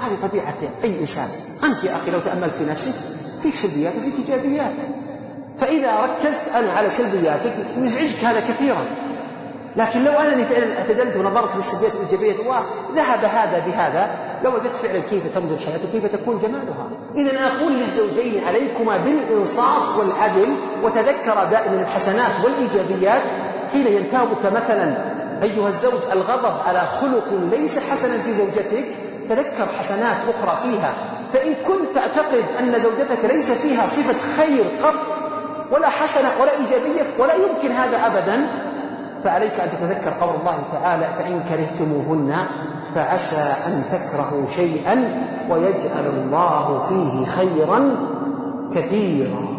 C: هذه طبيعة أي إنسان. أنت يا أخي لو تأملت في نفسك فيك سلبيات وفيك إيجابيات، فإذا ركزت أنا على سلبياتك يزعجك هذا كثيرا، لكن لو أنني فعلا اعتدلت ونظرت للسلبيات والإيجابيات وذهب هذا بهذا لو وجدت فعلا كيف تمضي الحياة وكيف تكون جمالها. إذن أنا أقول للزوجين عليكما بالإنصاف والعدل، وتذكر دائما الحسنات والإيجابيات. حين ينتابك مثلا أيها الزوج الغضب على خلق ليس حسنا في زوجتك، تذكر حسنات أخرى فيها. فإن كنت تعتقد أن زوجتك ليس فيها صفة خير قط ولا حسنة ولا إيجابية ولا يمكن هذا أبدا، فعليك أن تتذكر قول الله تعالى: فإن كرهتموهن فعسى أن تكرهوا شيئا ويجعل الله فيه خيرا كثيرا.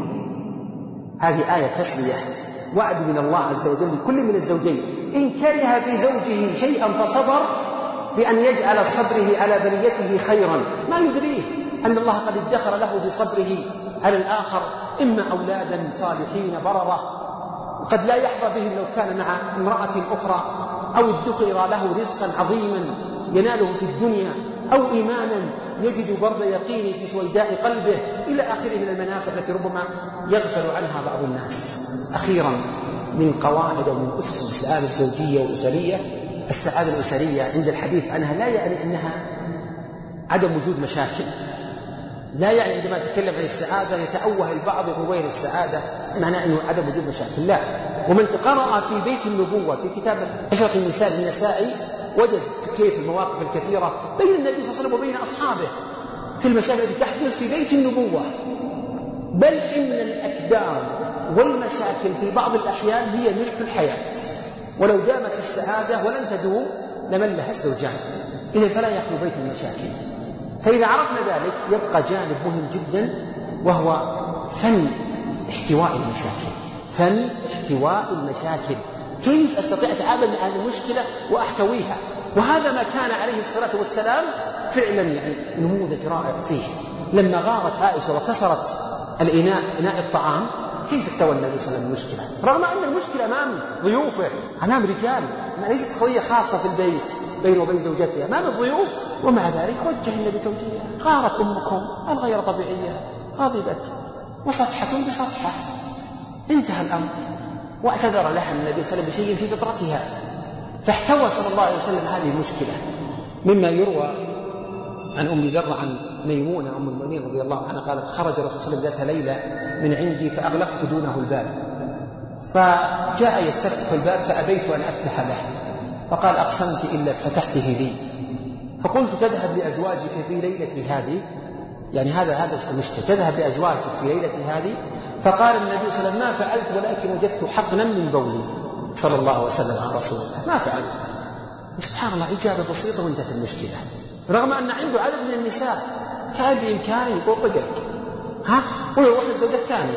C: هذه آية تسلية، وعد من الله عز وجل لكل من الزوجين إن كره في زوجه شيئا فصبر بأن يجعل صبره على بليته خيرا، ما يدريه أن الله قد ادخر له بصبره على الآخر إما أولادا صالحين بررة وقد لا يحظى بهم لو كان مع امرأة أخرى، أو ادخر له رزقا عظيما يناله في الدنيا، أو إيمانا يجد برد يقين في سويداء قلبه، إلى آخره من المنافع التي ربما يغفل عنها بعض الناس. أخيرا، من قواعد ومن أسس السعادة الزوجية والأسرية، السعادة الأسرية عند الحديث عنها لا يعني أنها عدم وجود مشاكل، لا يعني عندما نتكلم عن السعادة يتأوه البعض غير السعادة معناه أنه عدم وجود مشاكل، لا. ومن قرأ في بيت النبوة في كتاب عشرة النساء النسائي وجد كيف المواقف الكثيرة بين النبي صلى الله عليه وسلم وبين أصحابه في المشاكل التي تحدث في بيت النبوة. بل إن الأكدار والمشاكل في بعض الأحيان هي ملح الحياة، ولو دامت السعادة ولن تدوم لملها الزوجان. إذن فلا يخلو بيت المشاكل. فإذا عرفنا ذلك يبقى جانب مهم جدا، وهو فن احتواء المشاكل. فن احتواء المشاكل، كيف أستطيع أتعامل مع المشكلة وأحتويها. وهذا ما كان عليه الصلاة والسلام فعلا يعني نموذج رائع فيه. لما غارت عائشة وكسرت الإناء إناء الطعام، كيف احتوى النبي صلى الله عليه وسلم المشكلة، رغم أن المشكلة أمام ضيوفه، أمام رجال، ما ليست قضية خاصة في البيت بينه وبين زوجته، أمام الضيوف. ومع ذلك وجه النبي توجيها: غارت أمكم الغير طبيعية، غضبت وصفحة بصفحة، انتهى الأمر. واعتذر لها النبي صلى الله عليه وسلم بشيء في فطرتها، فاحتوى صلى الله عليه وسلم هذه المشكلة. مما يروى عن أم ذر عن ميمونة أم المؤمنين رضي الله عنها قالت: خرج الرسول صلى الله عليه وسلم ذات ليلة من عندي فأغلقت دونه الباب، فجاء يستفتح الباب فأبيت أن أفتح له، فقال: أقسمت إلا فتحته لي. فقلت: تذهب لأزواجك في ليلة هذه، يعني هذا هذا المشكلة، تذهب لأزواجك في ليلة هذه. فقال النبي صلى الله عليه وسلم: ما فعلت ولكن وجدت حقنا من بولي صلى الله عليه وسلم عن رسول الله، ما فعلت. سبحان الله، إجابة بسيطة وانتهت المشكلة، رغم أن عنده عدد من النساء كان بإمكانه يطلق ها ويروح للزوجة الثانية،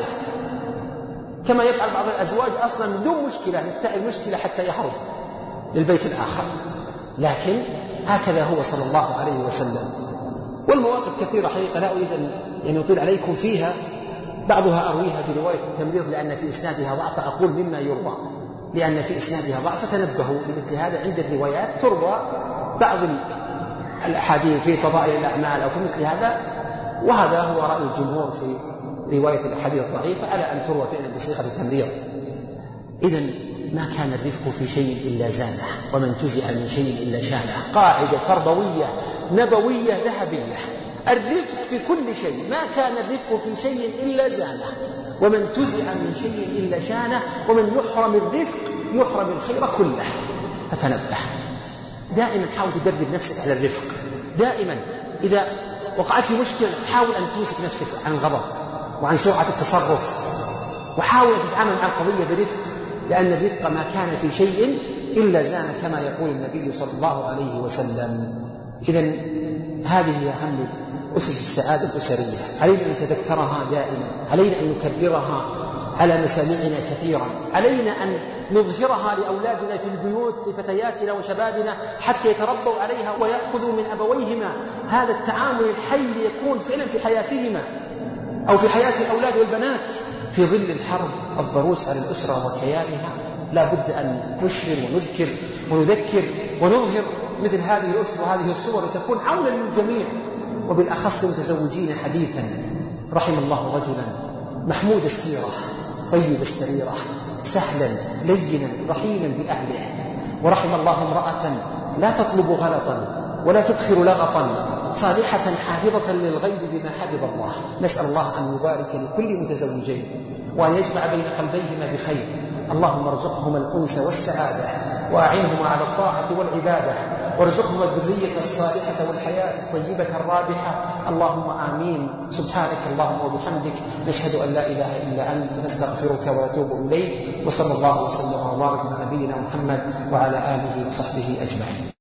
C: كما يفعل بعض الأزواج أصلا بدون مشكلة، يفتعل المشكلة حتى يهرب للبيت الآخر. لكن هكذا هو صلى الله عليه وسلم. والمواقف كثيرة حقيقة لا أريد أن يطيل عليكم فيها، بعضها أرويها برواية التمريض لأن في إسنادها ضعف، أقول مما يروى لأن في إسنادها ضعف، فتنبهوا لمثل هذا عند الروايات. تروى بعض الأحاديث في فضائل الأعمال أو في مثل هذا، وهذا هو رأي الجمهور في رواية الأحاديث الضعيفة على أن تروى فعلا بصيغة التمريض. إذن ما كان الرفق في شيء إلا زانه، ومن تزع من شيء إلا شانه. قاعدة تربوية نبوية ذهبية: الرفق في كل شيء، ما كان الرفق في شيء إلا زانه، ومن تزع من شيء إلا شانه، ومن يحرم الرفق يحرم الخير كله. فتنبه دائما، حاول تدرب نفسك على الرفق دائما. إذا وقعت في مشكلة حاول أن تمسك نفسك عن الغضب وعن سرعة التصرف، وحاول أن تتعامل مع القضية برفق، لأن الرفق ما كان في شيء إلا زانه كما يقول النبي صلى الله عليه وسلم. إذن هذه هي أهم أسس السعادة الأسرية، علينا أن نتذكرها دائما، علينا أن نكررها على مسامعنا كثيرا، علينا أن نظهرها لأولادنا في البيوت، لفتياتنا وشبابنا، حتى يتربوا عليها ويأخذوا من أبويهما هذا التعامل الحي ليكون فعلا في حياتهما أو في حياة الأولاد والبنات. في ظل الحرب الضروس على الأسرة وكيانها لا بد أن نشهر ونذكر ونذكر ونظهر مثل هذه الأسس وهذه الصور، لتكون عونا للجميع وبالأخص المتزوجين حديثا. رحم الله رجلا محمود السيرة طيب السريرة سهلا لينا رحيما بأهله، ورحم الله امرأة لا تطلب غلطا ولا تدخل لغطا، صالحة حافظة للغيب بما حفظ الله. نسأل الله أن يبارك لكل متزوجين وأن يجمع بين قلبيهما بخير. اللهم ارزقهما الأنس والسعادة، وأعنهما على الطاعة والعبادة، وارزقهما الذرية الصالحة والحياة الطيبة الرابحة. اللهم آمين. سبحانك اللهم وبحمدك، نشهد أن لا إله إلا أنت، نستغفرك ونتوب إليك. وصلى الله وسلم وبارك على نبينا محمد وعلى آله وصحبه أجمعين.